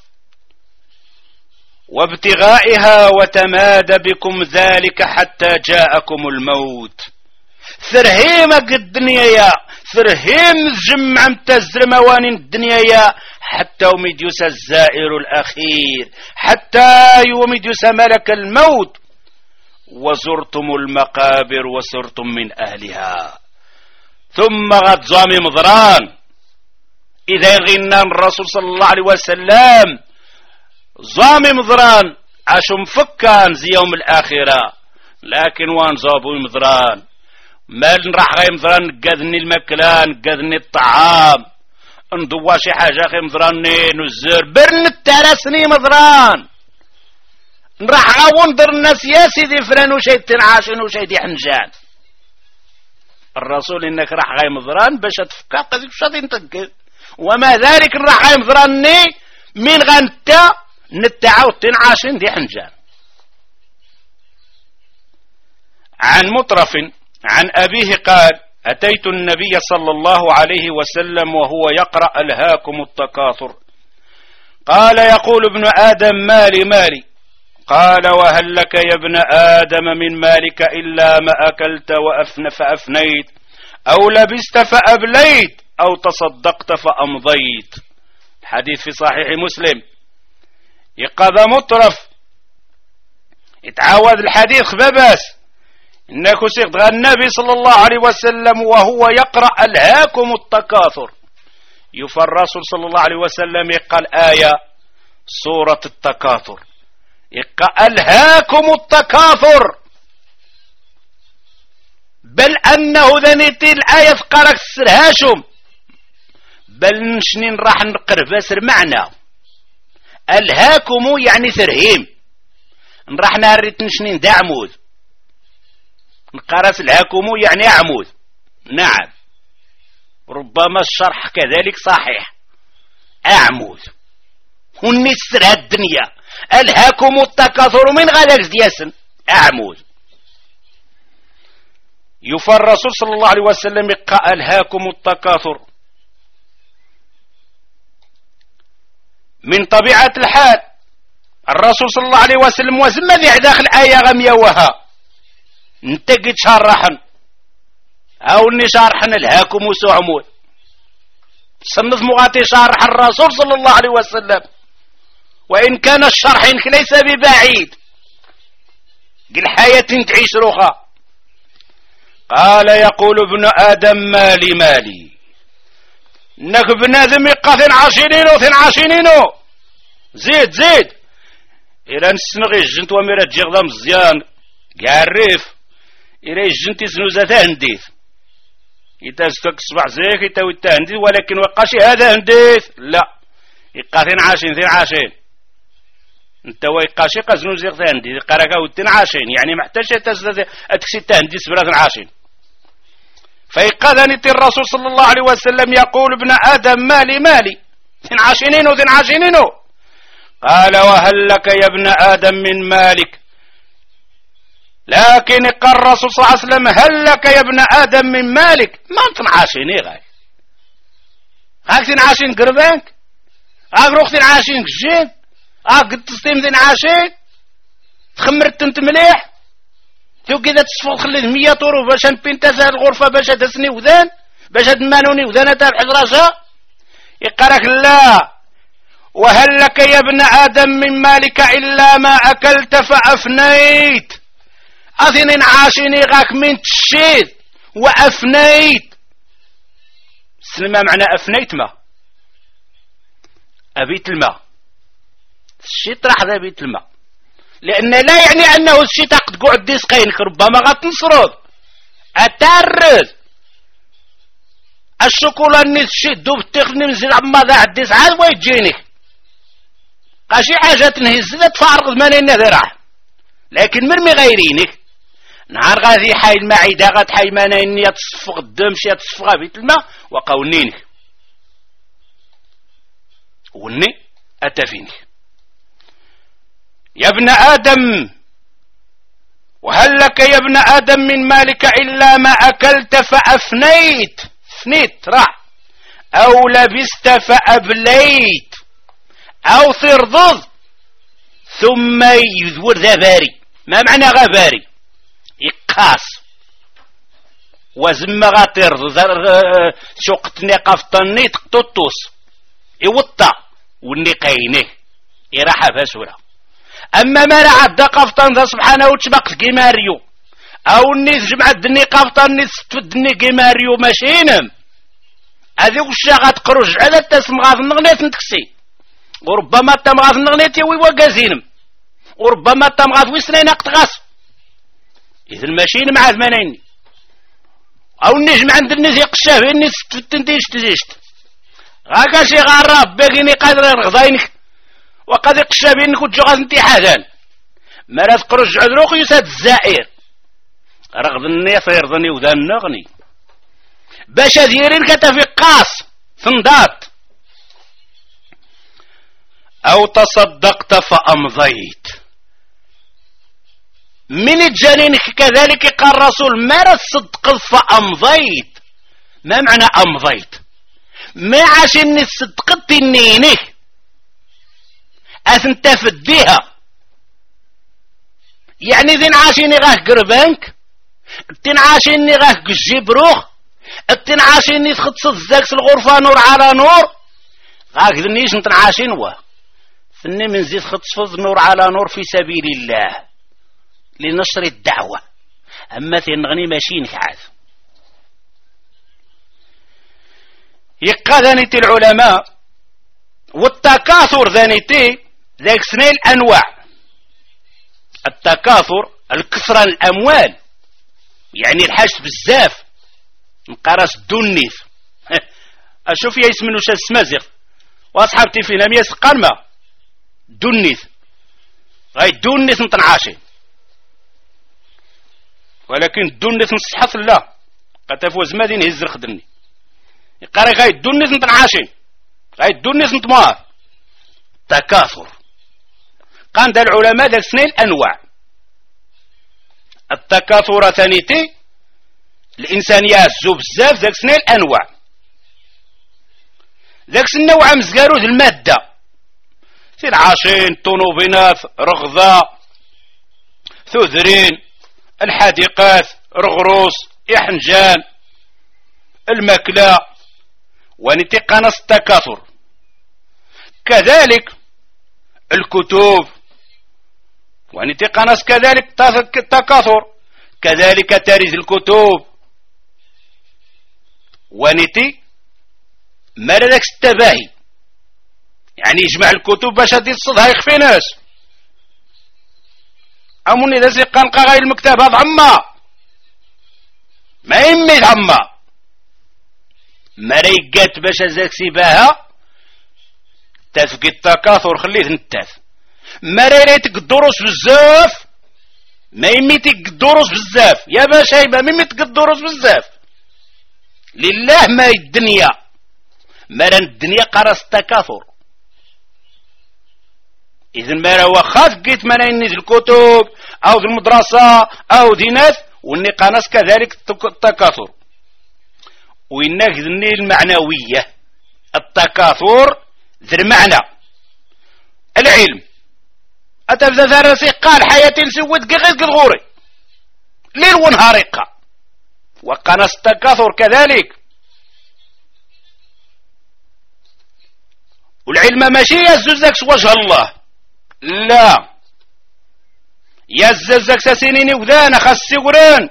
وابتغائها وتمادى بكم ذلك حتى جاءكم الموت ثرهيم قد الدنيا يا ثرهيم جمع متزر موانين الدنيا يا حتى ومديوس الزائر الأخير حتى ومديوس ملك الموت وزرتم المقابر وصرتم من أهلها ثم غد زامي مضران إذا غنى الرسول صلى الله عليه وسلم زامي مضران عشو مفكان زي يوم الآخرة لكن وان زابوي مضران مال نراح غير مضران قذني المكلان قذني الطعام ندوا شي حاجة غير مضراني نزر برن الترسني مضران نراح غاوندر الناس يا سيدي فران وشي تنعاشن وشي دي حنجان الرسول انك راح غاي مضران باش تفكا قديك شادي نتقل وما ذلك راح غاي مضراني من غنتا نتعاود تنعاشن دي حنجان. عن مطرف عن أبيه قال أتيت النبي صلى الله عليه وسلم وهو يقرأ ألهاكم التكاثر قال يقول ابن آدم مالي مالي قال وهل لك يا ابن آدم من مالك إلا ما أكلت وأفن فأفنيت أو لبست فأبليت أو تصدقت فأمضيت. الحديث في صحيح مسلم. يقضى مطرف يتعاود الحديث خباباس إنك سيغدغى النبي صلى الله عليه وسلم وهو يقرأ ألهاكم التكاثر يفر الرسول صلى الله عليه وسلم يقال آية سورة التكاثر يقال ألهاكم التكاثر بل أنه ذنيتي الآية قرأت السرهاشم بل نشنين راح نقرب بسر معنى ألهاكم يعني ثرهيم نراح ناريت نشنين دا عمود نقرأت الهاكم يعني عمود. نعم ربما الشرح كذلك صحيح أعمود ونسر الدنيا ألهاكم التكاثر من غلق دياسن أعمود. يفر الرسول صلى الله عليه وسلم يقى ألهاكم التكاثر من طبيعة الحال الرسول صلى الله عليه وسلم وزم ذي داخل آية غمية وها انت قد شارحن او اني شارحن الهاكم وسعمود صنف مغاتي شارح الرسول صلى الله عليه وسلم وإن كان الشرح إنك ليس ببعيد قل حياة تعيش رخا. قال يقول ابن آدم مالي مالي انك ابن آدم يقى ثن عشرينو ثن عشرينو زيد زيد إلا نسنغي الجنت وميرا تجيغ مزيان قارف إلا الجنت سنوزة هنديث يتازتك الصبح زيك يتاوي التهنديث ولكن وقاشي هذا هنديث لا يقى ثن عشرين ثن عشرين انت ويقاشي قزنو زيغ تهنديث قرقا وثن عشرين يعني محتاج أتكسي التهنديث بلا ثن عشرين. فيقذنت الرسول صلى الله عليه وسلم يقول ابن آدم مالي مالي ثن عشرين وثن عشرين. قال وهل لك يا ابن آدم من مالك لكن قال الرسول صلى الله عليه وسلم هل لك يا ابن آدم من مالك ما ثن عشرين غاي هاك ثن عشرين قربانك هاك روح ثن عشرين كجين هاك قد تستيم ثن عشرين تخمرت انت مليح تو كذا تصفو خلي مية طرو باش نبين تسال الغرفة باش تسني وذان باش تمانوني وذان تابع راسها يقرك لا وهل لك يا ابن آدم من مالك إلا ما أكلت فأفنيت أثنين عاشيني غاك من تشيد وأفنيت سلما معنى أفنيت ما أبيت الماء الشيط راح ذا بيت الماء لأن لا يعني أنه الشيء تقد قعد ديسقينك ربما غتنصرض أتارز الشوكولا نيس الشيء دوب تخني نزل عما ذا عديس عاد ويجيني قاشي حاجة تنهز ذا تفارغ ثمانين ذراع لكن مرمي غيرينك نهار غادي حي المعدة غاد حي مانين يتصفق الدم شي يتصفق بيت الماء وقونينك وني أتفينك يا ابن آدم وهل لك يا ابن آدم من مالك إلا ما أكلت فأفنيت فنيت راح أو لبست فأبليت أو ترضض ثم يذور ذا باري. ما معنى غباري؟ يقاس وزم غاطير شوقتني قفطني تقطوطوس يوطا ونقينه يراحة فاسورة. أما ما راه عدا قفطان ذا سبحانه وتشبق كيماريو أو النيس جمع الدني قفطان نيس تفدني كيماريو ماشينم هذي وشا غتقرج على تسم غاف النغنيت نتكسي وربما تم غاف النغنيت يوي وقازينم وربما تم غاف ويسنين اقتغاس إذا الماشين مع ثمانين أو النجم عند الناس يقشاه الناس تفتنتيش تزيشت غاكا شي غراب باقيني قادر يرغضاينك وقد يقشاه بينك وتجو غازنتي حاذان ما لا تقرج عذروق يساد الزائر رغضني فيرضني وذا النغني باش ديرين كتفي قاس فنضات. أو تصدقت فأمضيت من الجنينك كذلك قال الرسول ما تصدق فأمضيت. ما معنى أمضيت؟ ما عشان صدقت النينك أثنت فديها يعني ذين عاشيني غاه قربانك التين عاشيني غاه قجيبروخ التين عاشيني تختص الزاكس الغرفة نور على نور غاك ذنيش نتن عاشين واه فني من زيد ختص نور على نور في سبيل الله لنشر الدعوة. أما تنغني ماشين كعاد يقى ذانيتي العلماء والتكاثر ذانيتي ذاك سنين الأنواع. التكاثر الكثرة الأموال يعني الحاج بزاف نقراس دونيث أشوف يا اسم نوشا السمازغ وأصحابتي فينا مياس قرمة دونيث غاي دونيث نتنعاشي ولكن دونيث نصحف الله قد تفوز مادين هزر خدني يقاري غاي دونيث نتنعاشي غاي دونيث نتمار تكاثر. قام دا العلماء ذا سنين الأنواع. التكاثر ثانيتي الإنسان يعزو بزاف ذاك سنين الأنواع. ذاك النوع مزقارو ذي المادة في العاشين طنوبينات رغضة ثذرين الحديقات رغروس إحنجان المكلا ونتقنص التكاثر. كذلك الكتب ونتقنص كذلك التكاثر كذلك تاريخ الكتب ونتي ما لديك التباهي يعني يجمع الكتب باش هادي الصدها يخفي ناس أموني ذا سيقان قاغاي المكتب هذا عما ما يميت عما ما ريقات باش هزاك سيباها تافقي التكاثر خليه نتاف ما ريتك الدروس بزاف ما يميتك الدروس بزاف يا باشا يبا ميميتك الدروس بزاف لله ما الدنيا ما لان الدنيا قرص التكاثر. إذن ما راه خاف قيت ما نينيز الكتب أو في المدرسة أو دينات والنقانس كذلك التكاثر. وإنك ذني المعنوية التكاثر ذي المعنى العلم أتبذى ذرسي قال حياتي لسوت قغيز غوري ليل ونهار يقع وقناص التكاثر كذلك. والعلم ماشي يزوزك وجه الله لا يززك سنين وذانا خسي وران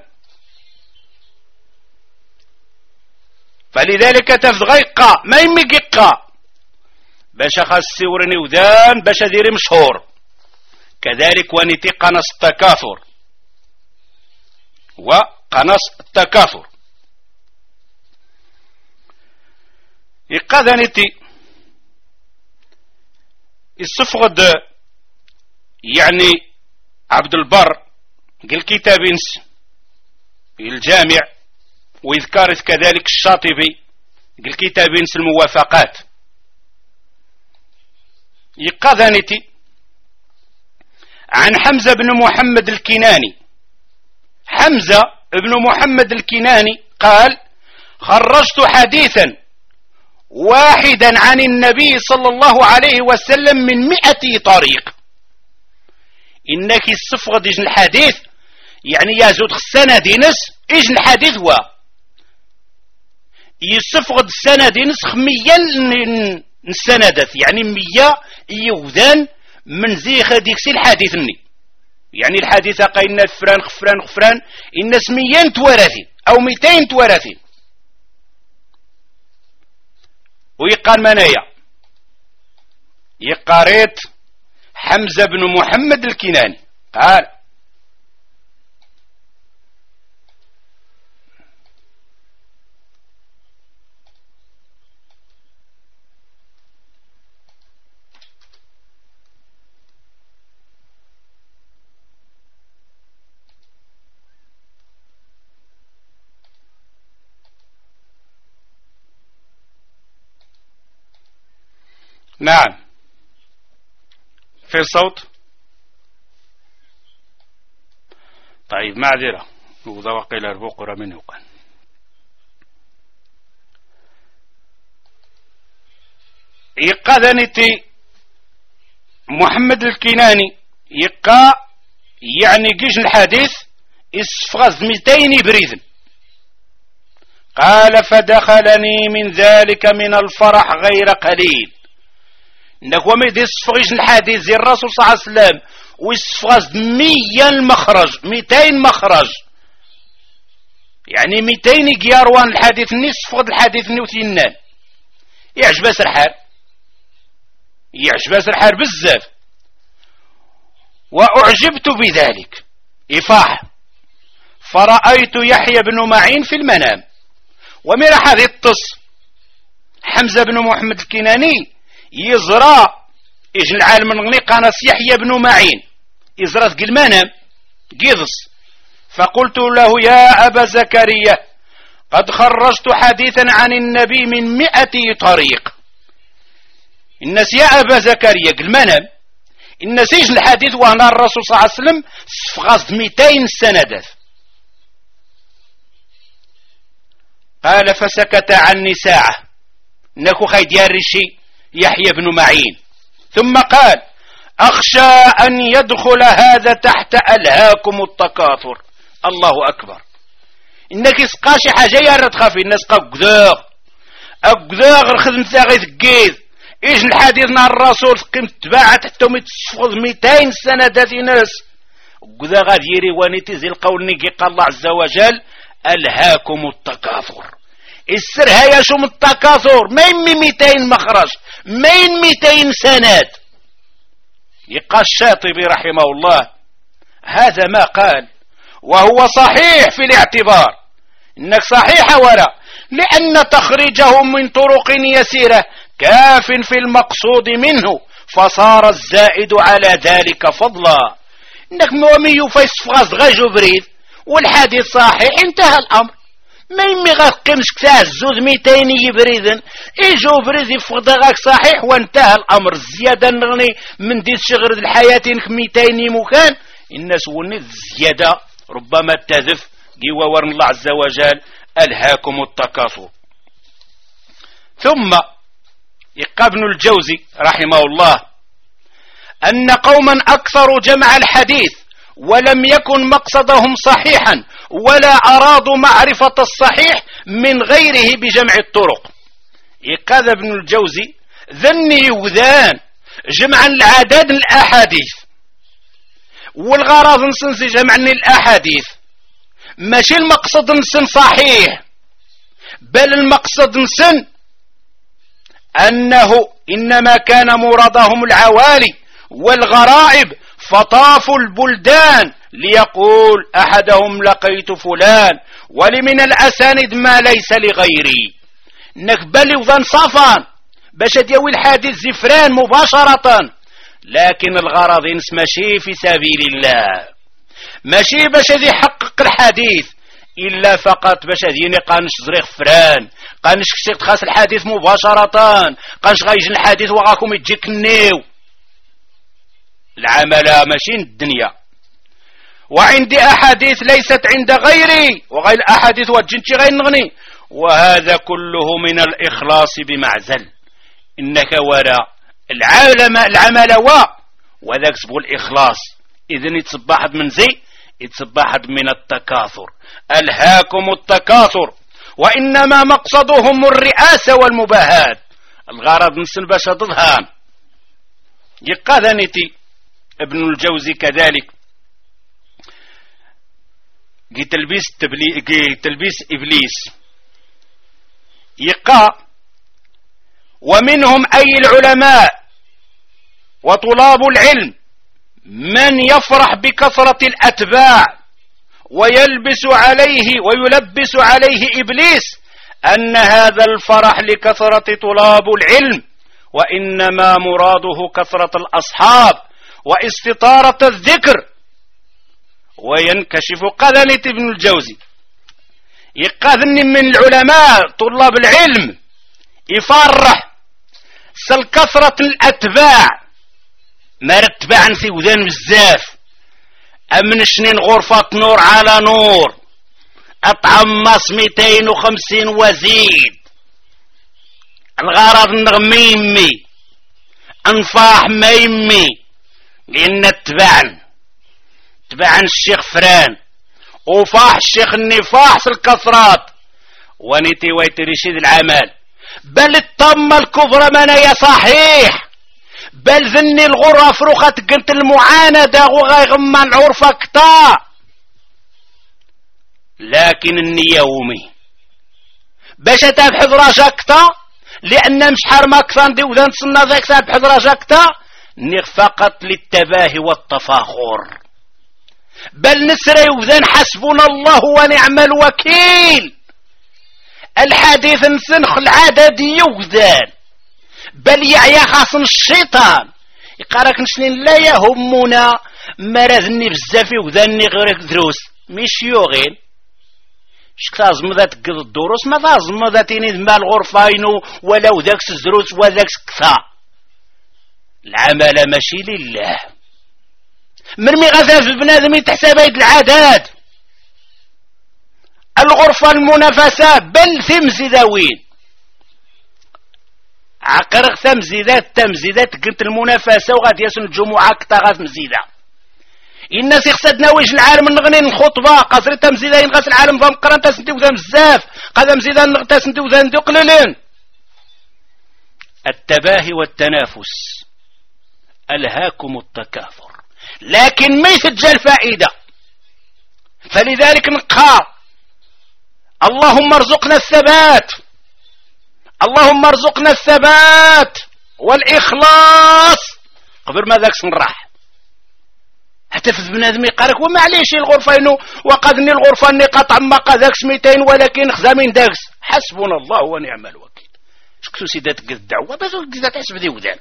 فلذلك تفغيقا ما يميقا باش خسي ورني وذان باش ديري مشهور. كذلك ونتي قناص التكاثر وقناص التكاثر يقاد نتي السفغد يعني عبد البر قال كتابينس الجامع ويذكرت كذلك الشاطبي قال كتابينس الموافقات يقاذنتي عن حمزة بن محمد الكناني. حمزة بن محمد الكناني قال خرجت حديثا واحدا عن النبي صلى الله عليه وسلم من مئة طريق. إنك الصفغ ديجن الحديث يعني يزود السنة دينس إجن الحديث هو يصفغ السنة دينس خميا السندات يعني مية يوذان من زيخ ديكسي الحديث الني يعني الحديث قايلنا فران خفران خفران الناس مية توارثين أو ميتين توارثين. ويقال منايا يقاريت حمزة بن محمد الكناني قال نعم في صوت. طيب معذرة وذا وقيل البقرة منه قال يقاذنتي محمد الكناني يقا يعني جيش الحديث اسفغز ميتين بريذن. قال فدخلني من ذلك من الفرح غير قليل. انك وما يدي الصفغيش الحديث زي الرسول صلى الله عليه وسلم ويصفغز مية المخرج ميتين مخرج يعني ميتين جياروان الحديث ني صفغد الحديث ني وثينان يعجبس الحال يعجبس الحال بزاف. وأعجبت بذلك إفاح فرأيت يحيى بن معين في المنام ومن هذه الطص حمزة بن محمد الكناني يزرى إيش العالم من قناص يحيى بن معين يزرى في المنام قيضس. فقلت له يا أبا زكريا قد خرجت حديثا عن النبي من مئة طريق. الناس يا أبا زكريا المنام الناس إيش الحديث وهنا الرسول صلى الله عليه وسلم سفغز مئتين سندات. قال فسكت عني ساعة نكو خي ديال الشيء يحيى بن معين ثم قال أخشى أن يدخل هذا تحت ألهاكم التكاثر. الله أكبر. إنك سقاشي حاجة يارد خافي الناس قاقذاغ أقذاغ الخدمة غي ثقيذ إيش الحديث مع الرسول قيمت تباعت حتى متسفض مئتين سنة داتي ناس أقذاغ ديري وانيتي زي القول نيجي قال الله عز وجل ألهاكم التكاثر. السر هيا شو من التكاثر مين مئتين مخرج مين مئتين سنة. يقال الشاطبي رحمه الله هذا ما قال وهو صحيح في الاعتبار انك صحيح ولا لان تخريجه من طرق يسيرة كاف في المقصود منه فصار الزائد على ذلك فضلا. انك مومي يفسفغز غجو بريد والحديث صحيح انتهى الامر ما يمي غاقمش كتاع الزوز ميتين يبريدن ايجو بريد يفقدغاك صحيح وانتهى الامر. الزيادة نغني من ديس شغر الحياة انك ميتين مكان الناس وني الزيادة ربما تذف جوا ورن الله عز وجل ألهاكم التكاثر. ثم يقى ابن الجوزي رحمه الله أن قوما أكثروا جمع الحديث ولم يكن مقصدهم صحيحا ولا أرادوا معرفة الصحيح من غيره بجمع الطرق. يقى ابن الجوزي ذني وذان جمعا العدد الأحاديث والغرض نسنسي جمع الأحاديث ماشي المقصد نسن صحيح بل المقصد نسن أنه إنما كان مرادهم العوالي والغرائب فطافوا البلدان ليقول أحدهم لقيت فلان ولمن الأساند ما ليس لغيري نقبل وظن صفان باش ديوي الحديث زفران مباشرة. لكن الغرض ماشي في سبيل الله ماشي باش دي يحقق الحديث إلا فقط باش ديني قانش زريخ فران قانش كشيك تخاص الحديث مباشرة قانش غايجن الحديث وغاكم يجيك النيو العمل ماشي الدنيا. وعندي أحاديث ليست عند غيري وغير الأحاديث وجنتي غير نغني وهذا كله من الإخلاص بمعزل إنك وراء العالم العمل و وذاك سبو الإخلاص إذن يتصبحد من زي يتصبحد من التكاثر. ألهاكم التكاثر وإنما مقصدهم الرئاسة والمباهات الغرض نسن باش تظهان. يقاذنتي ابن الجوزي كذلك جي تلبيس تبلي جي تلبيس إبليس يقا ومنهم أي العلماء وطلاب العلم من يفرح بكثرة الأتباع ويلبس عليه ويلبس عليه إبليس أن هذا الفرح لكثرة طلاب العلم وإنما مراده كثرة الأصحاب واستطارة الذكر. وينكشف قذنة ابن الجوزي يقاذني من العلماء طلاب العلم يفرح سل كثرة الأتباع ما رتبع نسي وذان بزاف أمن شنين غرفة نور على نور أطعمص ميتين وخمسين وزيد الغرض نغميمي أنفاح ما يمي لأن اتبعن تبعن الشيخ فران وفاح الشيخ النفاح الكثرات ونيتي ويترشيد العمل بل الطم الكفر منايا صحيح بل ذني الغرة فروخة قنت المعاندة وغيغمان العرفة كتا لكن النيومي باش تبحث راجكتا لأن مش حرمك فاندي وذن صنا ذاك تبحث راجكتا نغ فقط للتباهي والتفاخر بل نسري وذن حسبنا الله ونعم الوكيل الحديث نسنخ العدد يوذان بل يعيا خاص الشيطان يقارك نشنين لا يهمنا مرضني بزافي وذني غير دروس مش يوغين شكتازم ذات قد الدروس ما تازم ذات ينذ الغرفاينو ولو ذاك الزروس وذاك كثا العمل ماشي لله مرمي غزاف بنادم تحسب يد العداد الغرفة المنافسة بل ثمزداوين عقرق ثمزيدات تمزيدات قلت المنافسة وغاد يسن الجمعة كتاغات مزيدة الناس يخسدنا ويش العالم نغنين الخطبة قصر تمزيدة ينغس العالم ضم قران تسنتي وذا بزاف قد مزيدة تسنتي وذا ندقللين. التباهي والتنافس ألهاكم التكاثر لكن ما يسجل فائدة فلذلك نقار اللهم ارزقنا الثبات اللهم ارزقنا الثبات والإخلاص قبل ما ذاك سنراح حتى في بنادم يقارك وما عليش الغرفة إنه وقدني الغرفة إني قطع ما قذاك سميتين ولكن خزامين داكس حسبنا الله ونعم الوكيل. شكتو سيدات قد الدعوة بس قد تحسب ذي وذان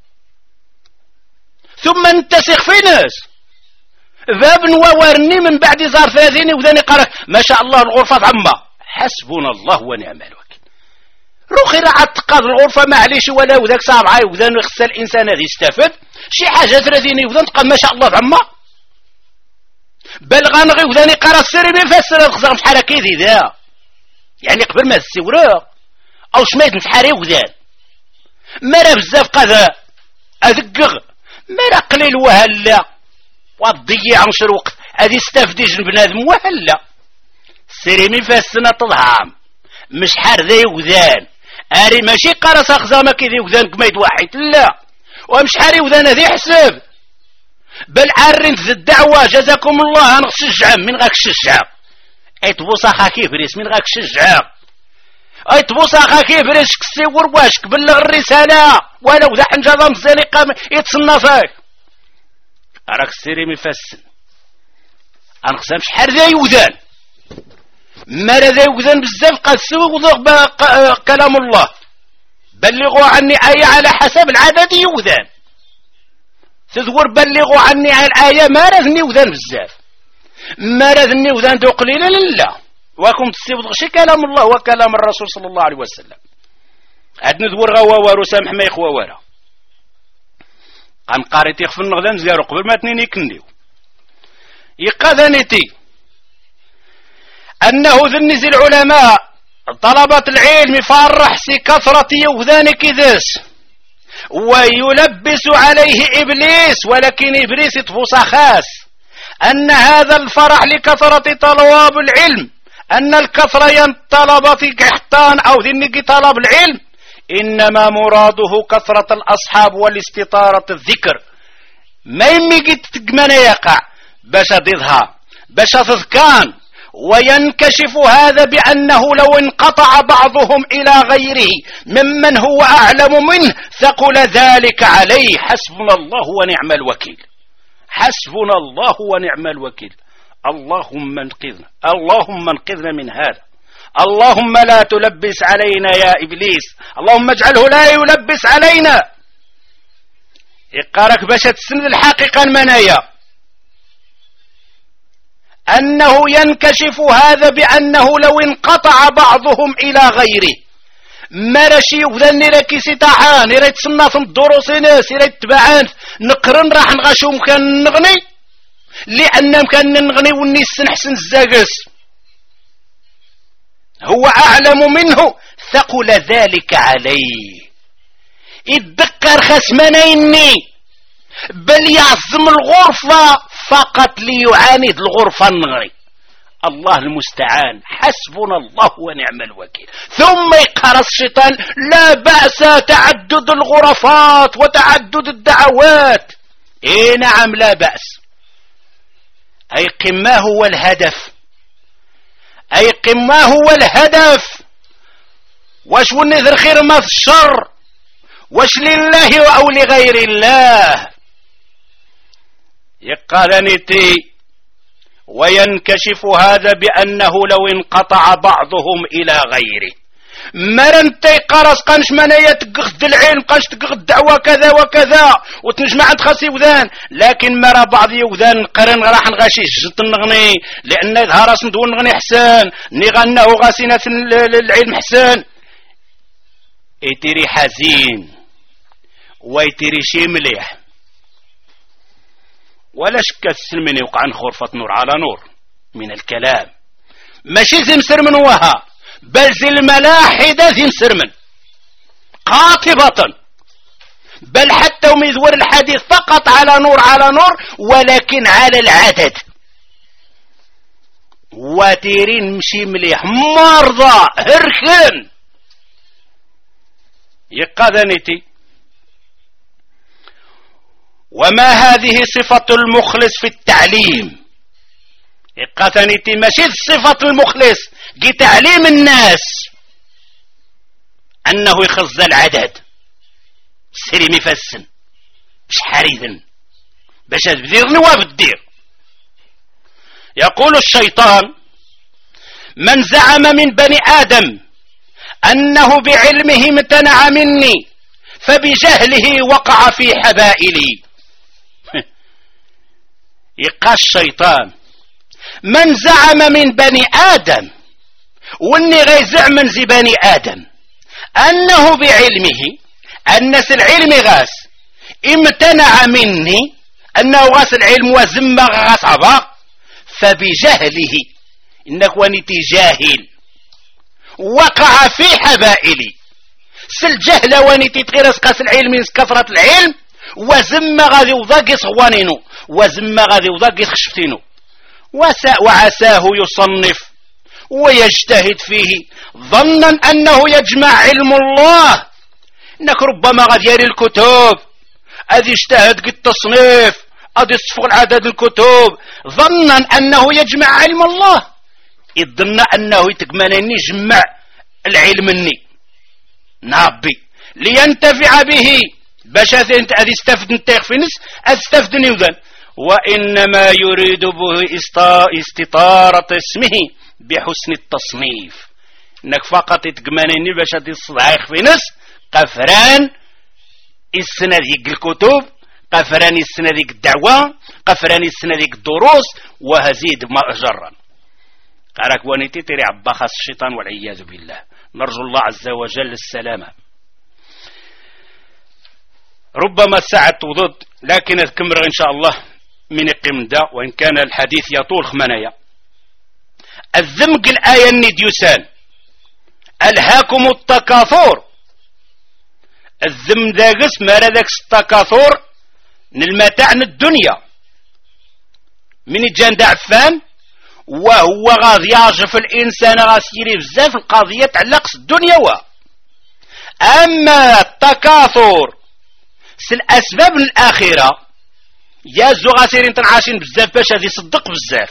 ثم انتسخ في ناس ذاب وورني من بعد زار ثلاثين وذاني قارك ما شاء الله الغرفة عما حسبنا الله ونعم الوكيل. روخي راه عتقاد الغرفة معليش ولا وذاك صعب عاي وذان يخص الإنسان هذا يستفد شي حاجة ثلاثين وذان تقال ما شاء الله عما بل غنغي وذاني قرا السري بيفسر الخزام شحال كيدي ذا يعني قبل ما تسورا او سميت نفحاري وذان مرا بزاف قذا اذقغ مرا قليل وهلا وضيع عنصر وقت هذه استفديش البنادم وهلا السري ميفسنا تضهام مش حار ذي وذان اري ماشي قرا خزامه كيدي وذان كما يتوحد لا ومش حاري وذان هذه حسب بل عرنت ذي الدعوة جزاكم الله أنا شجع من غاك شجع أي تبوس أخاكي فريس من غاك شجع أي تبوس أخاكي فريس كسي ورواشك بلغ الرسالة ولو ذا حنجة مزالي قام يتصنى فيك أراك السيري مفسن أنا خسام شحال ذا يوذان مالا ذا يوذان بزاف قد سوغ كلام الله بلغوا عني آية على حسب العدد يوذان تذور بلغوا عني على الآية ما رذني وذان بزاف ما رذني وذان دو قليلا لله وكم تستيبض شي كلام الله وكلام الرسول صلى الله عليه وسلم عاد نذور غواوار وسامح ما يخوا ورا قام قاريتي خف النغدان زيارو قبل ما تنين يكنديو يقاذنيتي أنه ذنزي العلماء طلبة العلم يفرح سي كثرة يوذان كذاس ويلبس عليه إبليس، ولكن إبليس تفوس خاس أن هذا الفرح لكثرة طلاب العلم، أن الكثرة ينطلب في قحطان أو ذنك طلب العلم، إنما مراده كثرة الأصحاب والاستطارة الذكر. ما يمي تقمن يقع باش تظهر باش تذكان، وينكشف هذا بأنه لو انقطع بعضهم إلى غيره ممن هو أعلم منه ثقل ذلك عليه. حسبنا الله ونعم الوكيل، حسبنا الله ونعم الوكيل. اللهم انقذنا، اللهم انقذنا من هذا. اللهم لا تلبس علينا يا إبليس، اللهم اجعله لا يلبس علينا. إقارك باش تسند الحقيقة المنايا أنه ينكشف هذا بأنه لو انقطع بعضهم إلى غيره مرشي وذني لكي ستاحان يريد صناف الدروس ناس يريد تبعان نقرن راح نغشوم كان نغني لأنهم كان نغني والناس نحسن الزاقس هو أعلم منه ثقل ذلك عليه. يتذكر خسمنيني بل يعظم الغرفة فقط ليعاند الغرفة النغري. الله المستعان، حسبنا الله ونعم الوكيل. ثم يقهر الشيطان لا بأس تعدد الغرفات وتعدد الدعوات. اي نعم لا بأس. ايقن ما هو الهدف، ايقن ما هو الهدف. واش ونذر خير ما في الشر، واش لله او لغير الله. يقالنتي وينكشف هذا بأنه لو انقطع بعضهم إلى غيره مرنتي قرص قنش منايا تقخد العلم قنش تقخد الدعوة كذا وكذا وتنجمع عند خاص يوذان، لكن مرا بعض يوذان قرن راح نغاشي جت نغني لأن إذا راس ندون نغني حسان نغنه غاسينة العلم حسان. ايتري حزين ويتري شي مليح ولا شك السلمين يوقع خرفة نور على نور من الكلام، ماشي زمسر من وها بل زي الملاحدة زمسر من قاطبة، بل حتى ومذور الحديث فقط على نور على نور ولكن على العدد. وتيرين مشي مليح مرضى هرخن يقاذنتي. وما هذه صفة المخلص في التعليم. إقاتنيتي ماشي صفة المخلص جي تعليم الناس أنه يخص العدد سيري مفسن مش حريثا باش تبدير نواب الدير. يقول الشيطان من زعم من بني آدم أنه بعلمه امتنع مني فبجهله وقع في حبائلي. يقى الشيطان من زعم من بني آدم واني غيزعم من زي بني آدم أنه بعلمه الناس العلم غاس امتنع مني أنه غاس العلم وزم غاس عبا فبجهله إنك وانتي جاهل وقع في حبائلي. سل جهل وانتي تغيرس قاس العلم من كثرة العلم وزم غادي وضاقي صوانينو وزم غادي وضاقي خشفتينو وعساه يصنف ويجتهد فيه ظنا أنه يجمع علم الله. إنك ربما غادي يري الكتب أذي اجتهد قد تصنيف أذي يصفق عدد الكتب ظنا أنه يجمع علم الله، يظن أنه يتكمنني يجمع العلم مني نابي لينتفع به باش انت اذي استفد نتاخ في نس استفد نيوذن، وانما يريد به استطارة اسمه بحسن التصنيف. انك فقط تقمانيني باش هذه الصدايق في نس قفران السنة ذيك الكتب قفران السنة ذيك الدعوة قفران السنة ذيك الدروس وهزيد مأجرا. قالك وانتي تري عباخس الشيطان والعياذ بالله. نرجو الله عز وجل السلامة. ربما الساعة تضد لكن أكمل إن شاء الله من القيم دا وإن كان الحديث يطول خمانيا. الذمق الآية النديوسان ألهاكم التكاثر الذم داقس ما ذاك التكاثر المتاع الدنيا من الجند عفان وهو غادي يعرف الإنسان غاسيري بزاف القضية تعلق الدنيا و أما التكاثر الأسباب الأخيرة يازو غاسيرين تنعاشين بزاف باش هذي صدق بزاف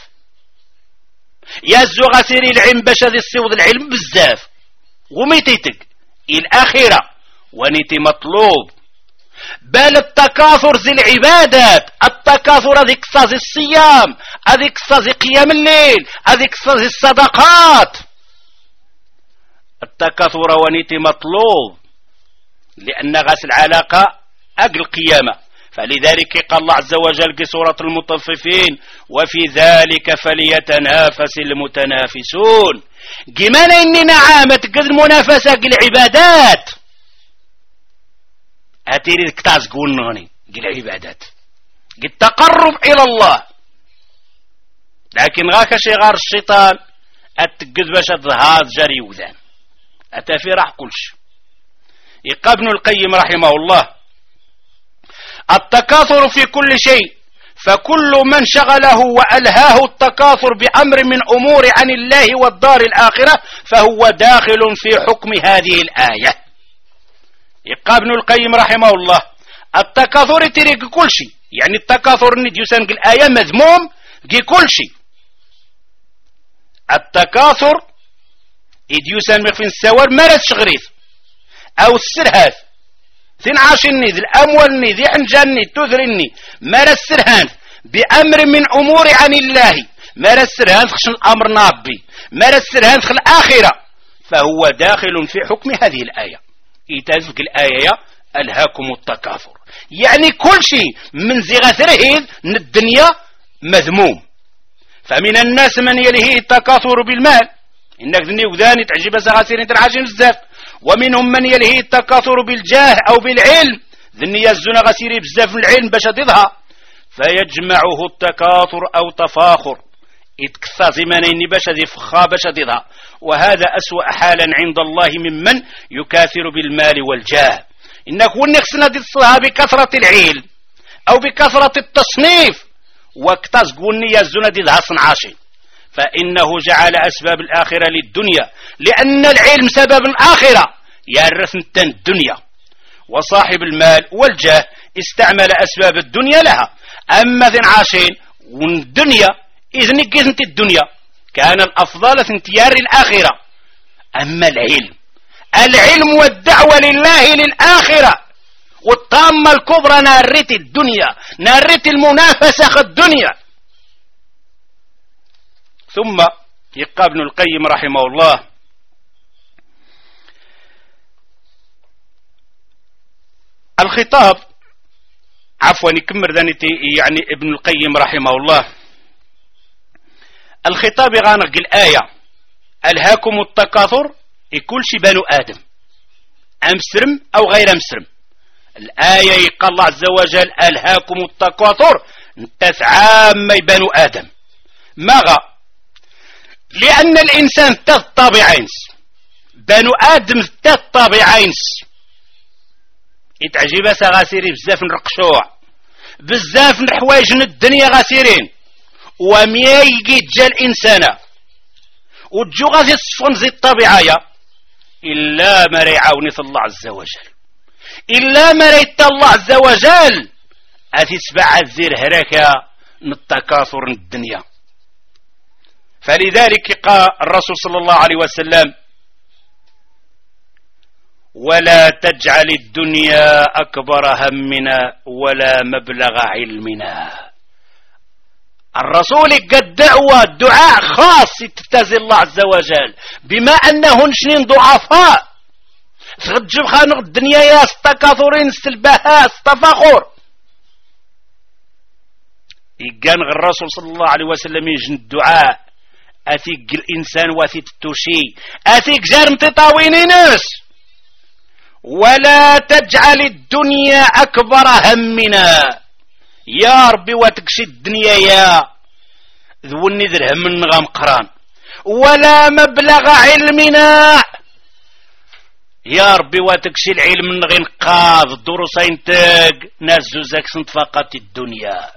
يازو غاسيرين العلم باش هذي الصوض العلم بزاف وميتيتك الأخيرة ونيتي مطلوب بل التكاثر زي العبادات التكاثر هذيك صازي الصيام هذيك صازي قيام الليل هذيك صازي الصدقات التكاثر ونيتي مطلوب لأن غاس العلاقة أقل قيامة فلذلك قال الله عز وجل في سورة المطففين وفي ذلك فليتنافس المتنافسون جمانا إني نعامة قد المنافسة قل العبادات أتيري كتاز قولنوني قل العبادات قل تقرب إلى الله لكن غاك شغار الشيطان أتقد باش الظهاد جري وذان أتافي راح كلش يقى ابن القيم رحمه الله التكاثر في كل شيء فكل من شغله وألهاه التكاثر بأمر من أمور عن الله والدار الآخرة فهو داخل في حكم هذه الآية يقى ابن القيم رحمه الله التكاثر تريك كل شيء يعني التكاثر نديوسان الآية مذموم دي كل شيء التكاثر يديوسان مخفين السوار مرس شغريث أو السرهاث ثين عاشني ذي الأموال ذي حنجاني تذرني مرس سرهاث بأمر من أمور عن الله مرس سرهاث خشن الأمر نابي مرس سرهاث خل الآخرة فهو داخل في حكم هذه الآية يتذك الآية ألهاكم التكاثر يعني كل شيء من زغثره الدنيا مذموم فمن الناس من يلهيه التكاثر بالمال إنك ذني وذاني تعجب سغاسير انت العاجين الزاف ومنهم من يلهيه التكاثر بالجاه أو بالعلم ذني يزون غسيري بزاف العلم باش تظهر فيجمعه التكاثر أو تفاخر يتكثى زمانين باش ذي فخا باش تظهر وهذا أسوأ حالا عند الله ممن يكاثر بالمال والجاه إنك ونخسنا دي الصها بكثرة العلم أو بكثرة التصنيف واكتاز قولني يزون دي ذها صنعاشي فإنه جعل أسباب الآخرة للدنيا لأن العلم سبب الآخرة يعرف انتن الدنيا وصاحب المال والجاه استعمل أسباب الدنيا لها أما ذن عاشين والدنيا إذن قذنت الدنيا كان الأفضل ثنتيار الآخرة أما العلم العلم والدعوة لله للآخرة والطامة الكبرى نارت الدنيا نارت المنافسة الدنيا ثم يقى ابن القيم رحمه الله الخطاب عفوا يكمل ذانيتي يعني ابن القيم رحمه الله الخطاب غانق الآية ألهاكم التكاثر يكل شي بنو آدم أمسرم أو غير أمسرم الآية يقال الله عز وجل ألهاكم التكاثر تسعام بنو آدم ماذا لأن الإنسان تطبعين بنو آدم تطبعين يتعجب سغاسيري بزاف نرقشوع بزاف نحوايج الدنيا غاسيرين وميا يجي جا الإنسان وتجو غادي تصفن زي الطبيعية إلا ما ريعاوني الله عز وجل إلا ما ريت الله عز وجل أتسبع الزير هراكا نتكاثر الدنيا فلذلك قال الرسول صلى الله عليه وسلم ولا تجعل الدنيا أكبر همنا ولا مبلغ علمنا الرسول قد دعوة دعاء خاص تتزي الله عز وجل بما أنهن شنين ضعفاء تغجب خانق الدنيا يا استكاثرين استلباها استفاخر يقان الرسول صلى الله عليه وسلم يجن الدعاء أثيق الإنسان وثيت التوشي أثيق جارم تطاويني ناس ولا تجعل الدنيا أكبر همنا يا ربي وتكشي الدنيا يا ذو النذر هم النغام قران ولا مبلغ علمنا يا ربي واتكشي العلم من غير نقاض الدروسين تاق ناس زوزاك سنت فقط الدنيا.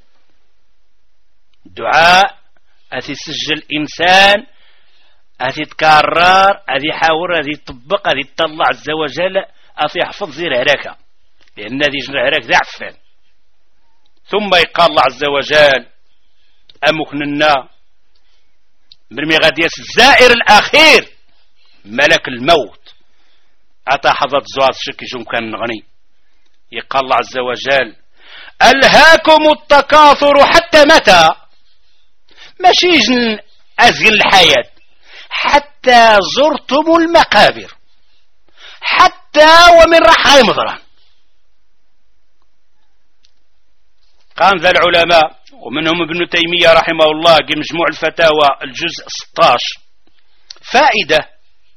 دعاء أثي سجل إنسان أثي تكرر أثي يحاور أثي يطبق أثي يطلع عز وجل أثي يحفظ زير هراكا لأن ذي جنر هراك ذي عفان. ثم يقال الله عز وجل أمكننا مرمي غادية الزائر الأخير ملك الموت أتا حظت زواز شكي جم كان نغني. يقال الله عز وجل ألهاكم التكاثر حتى متى ماشي جن أزين الحياة حتى زرتم المقابر حتى ومن رحى مضرا. قام ذا العلماء ومنهم ابن تيمية رحمه الله في مجموع الفتاوى الجزء ستة عشر فائدة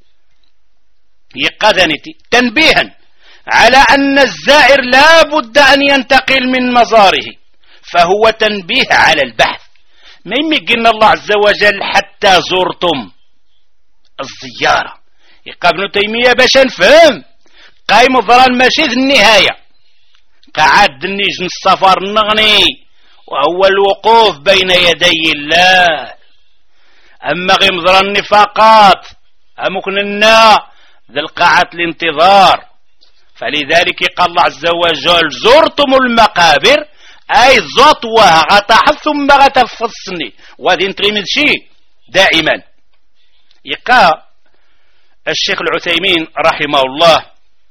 يقذنتي تنبيها على أن الزائر لا بد أن ينتقل من مزاره فهو تنبيه على البحث. ما يمكن الله عز وجل حتى زرتم الزيارة. يقى ابن تيمية باش نفهم قايم ضران ماشي ذي النهاية قعد النيج السفر نغني وهو الوقوف بين يدي الله. أما غير ضران النفاقات أمكننا ذي القاعة الانتظار. فلذلك قال الله عز وجل زرتم المقابر أي زطوها غطاحف ثم غتفصني وهذه نتغي شيء دائما. يقى الشيخ العثيمين رحمه الله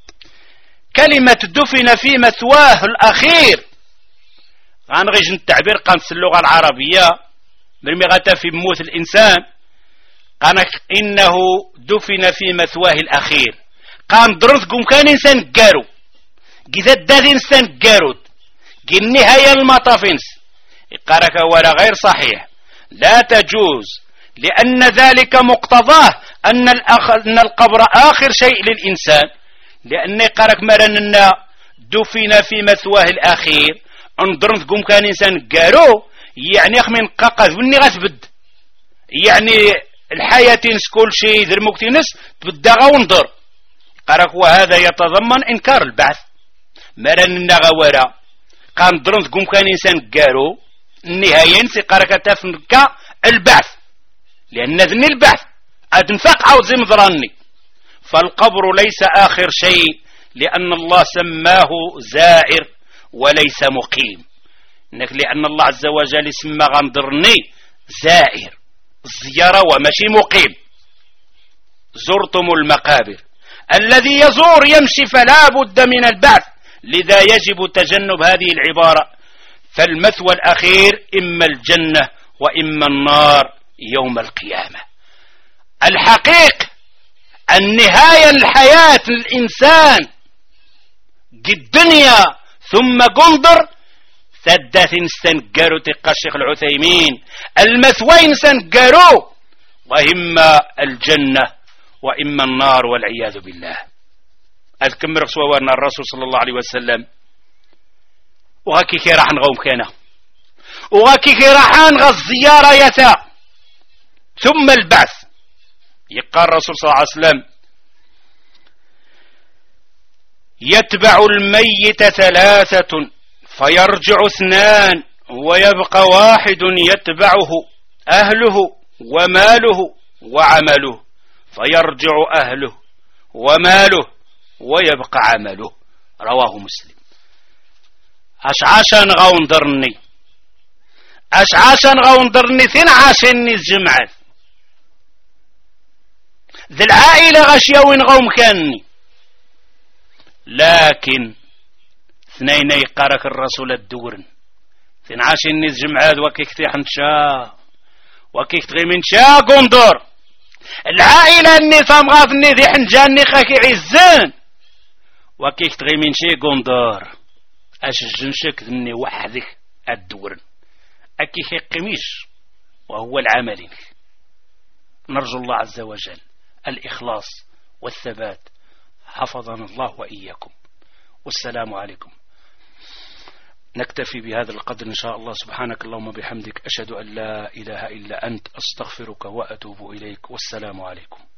كلمة دفن في مثواه الأخير غنغيج التعبير قامت اللغة العربية مرمي غتا في موت الإنسان قال إنه دفن في مثواه الأخير قام درنت قم كان إنسان قارو قذا داذي إنسان قارود قي النهاية المطافنس. يقارك ولا غير صحيح لا تجوز لأن ذلك مقتضاه أن, الأخ... أن القبر آخر شيء للإنسان لأن يقارك مرننا دفن في مثواه الأخير اندرنت قم كان إنسان قارو يعني أخمن قاقذ وني غتبد يعني الحياة كل شيء ذر مكتنس تبدا غوندر قارك وهذا يتضمن إنكار البعث. مرننا غورا قام درنت قم كان إنسان قارو النهاية نسي قارك تفنك البعث لأن ذني البعث أدنفق عوزي مضراني. فالقبر ليس آخر شيء لأن الله سماه زائر وليس مقيم لأن الله عز وجل سمى غندرني زائر الزيارة ومشي مقيم. زرتم المقابر الذي يزور يمشي فلا بد من البعث لذا يجب تجنب هذه العبارة. فالمثوى الأخير إما الجنة وإما النار يوم القيامة. الحقيقة النهاية الحياة الإنسان الدنيا ثم قندر ثدث سنقروا تقى الشيخ العثيمين المثوين سنقروا وإما الجنة وإما النار والعياذ بالله. أذكر رسولنا الرسول صلى الله عليه وسلم وغاكي كي راح نغوم كينا وغاكي كي راح نغى الزيارة يتا ثم البعث. يقال الرسول صلى الله عليه وسلم يتبع الميت ثلاثة فيرجع اثنان ويبقى واحد يتبعه أهله وماله وعمله فيرجع أهله وماله ويبقى عمله. رواه مسلم. أشعاشا غوندرني أشعاشا غوندرني ثين عاشني الجمعات ذي العائلة غشيوين غوم كاني لكن اثنين يقارك الرسول الدورن ثين عاشني الجمعات وكيك تيحن شا وكيك تغي من شا قندور العائلة اني فامغافني ذي حنجاني خاكي عزان وكيك تغي من شي قندور اش الجنشك ذني وحدك الدورن اكي قميش وهو العمل. نرجو الله عز وجل الإخلاص والثبات حفظنا الله وإياكم والسلام عليكم. نكتفي بهذا القدر إن شاء الله. سبحانك اللهم بحمدك أشهد أن لا إله إلا أنت أستغفرك وأتوب إليك والسلام عليكم.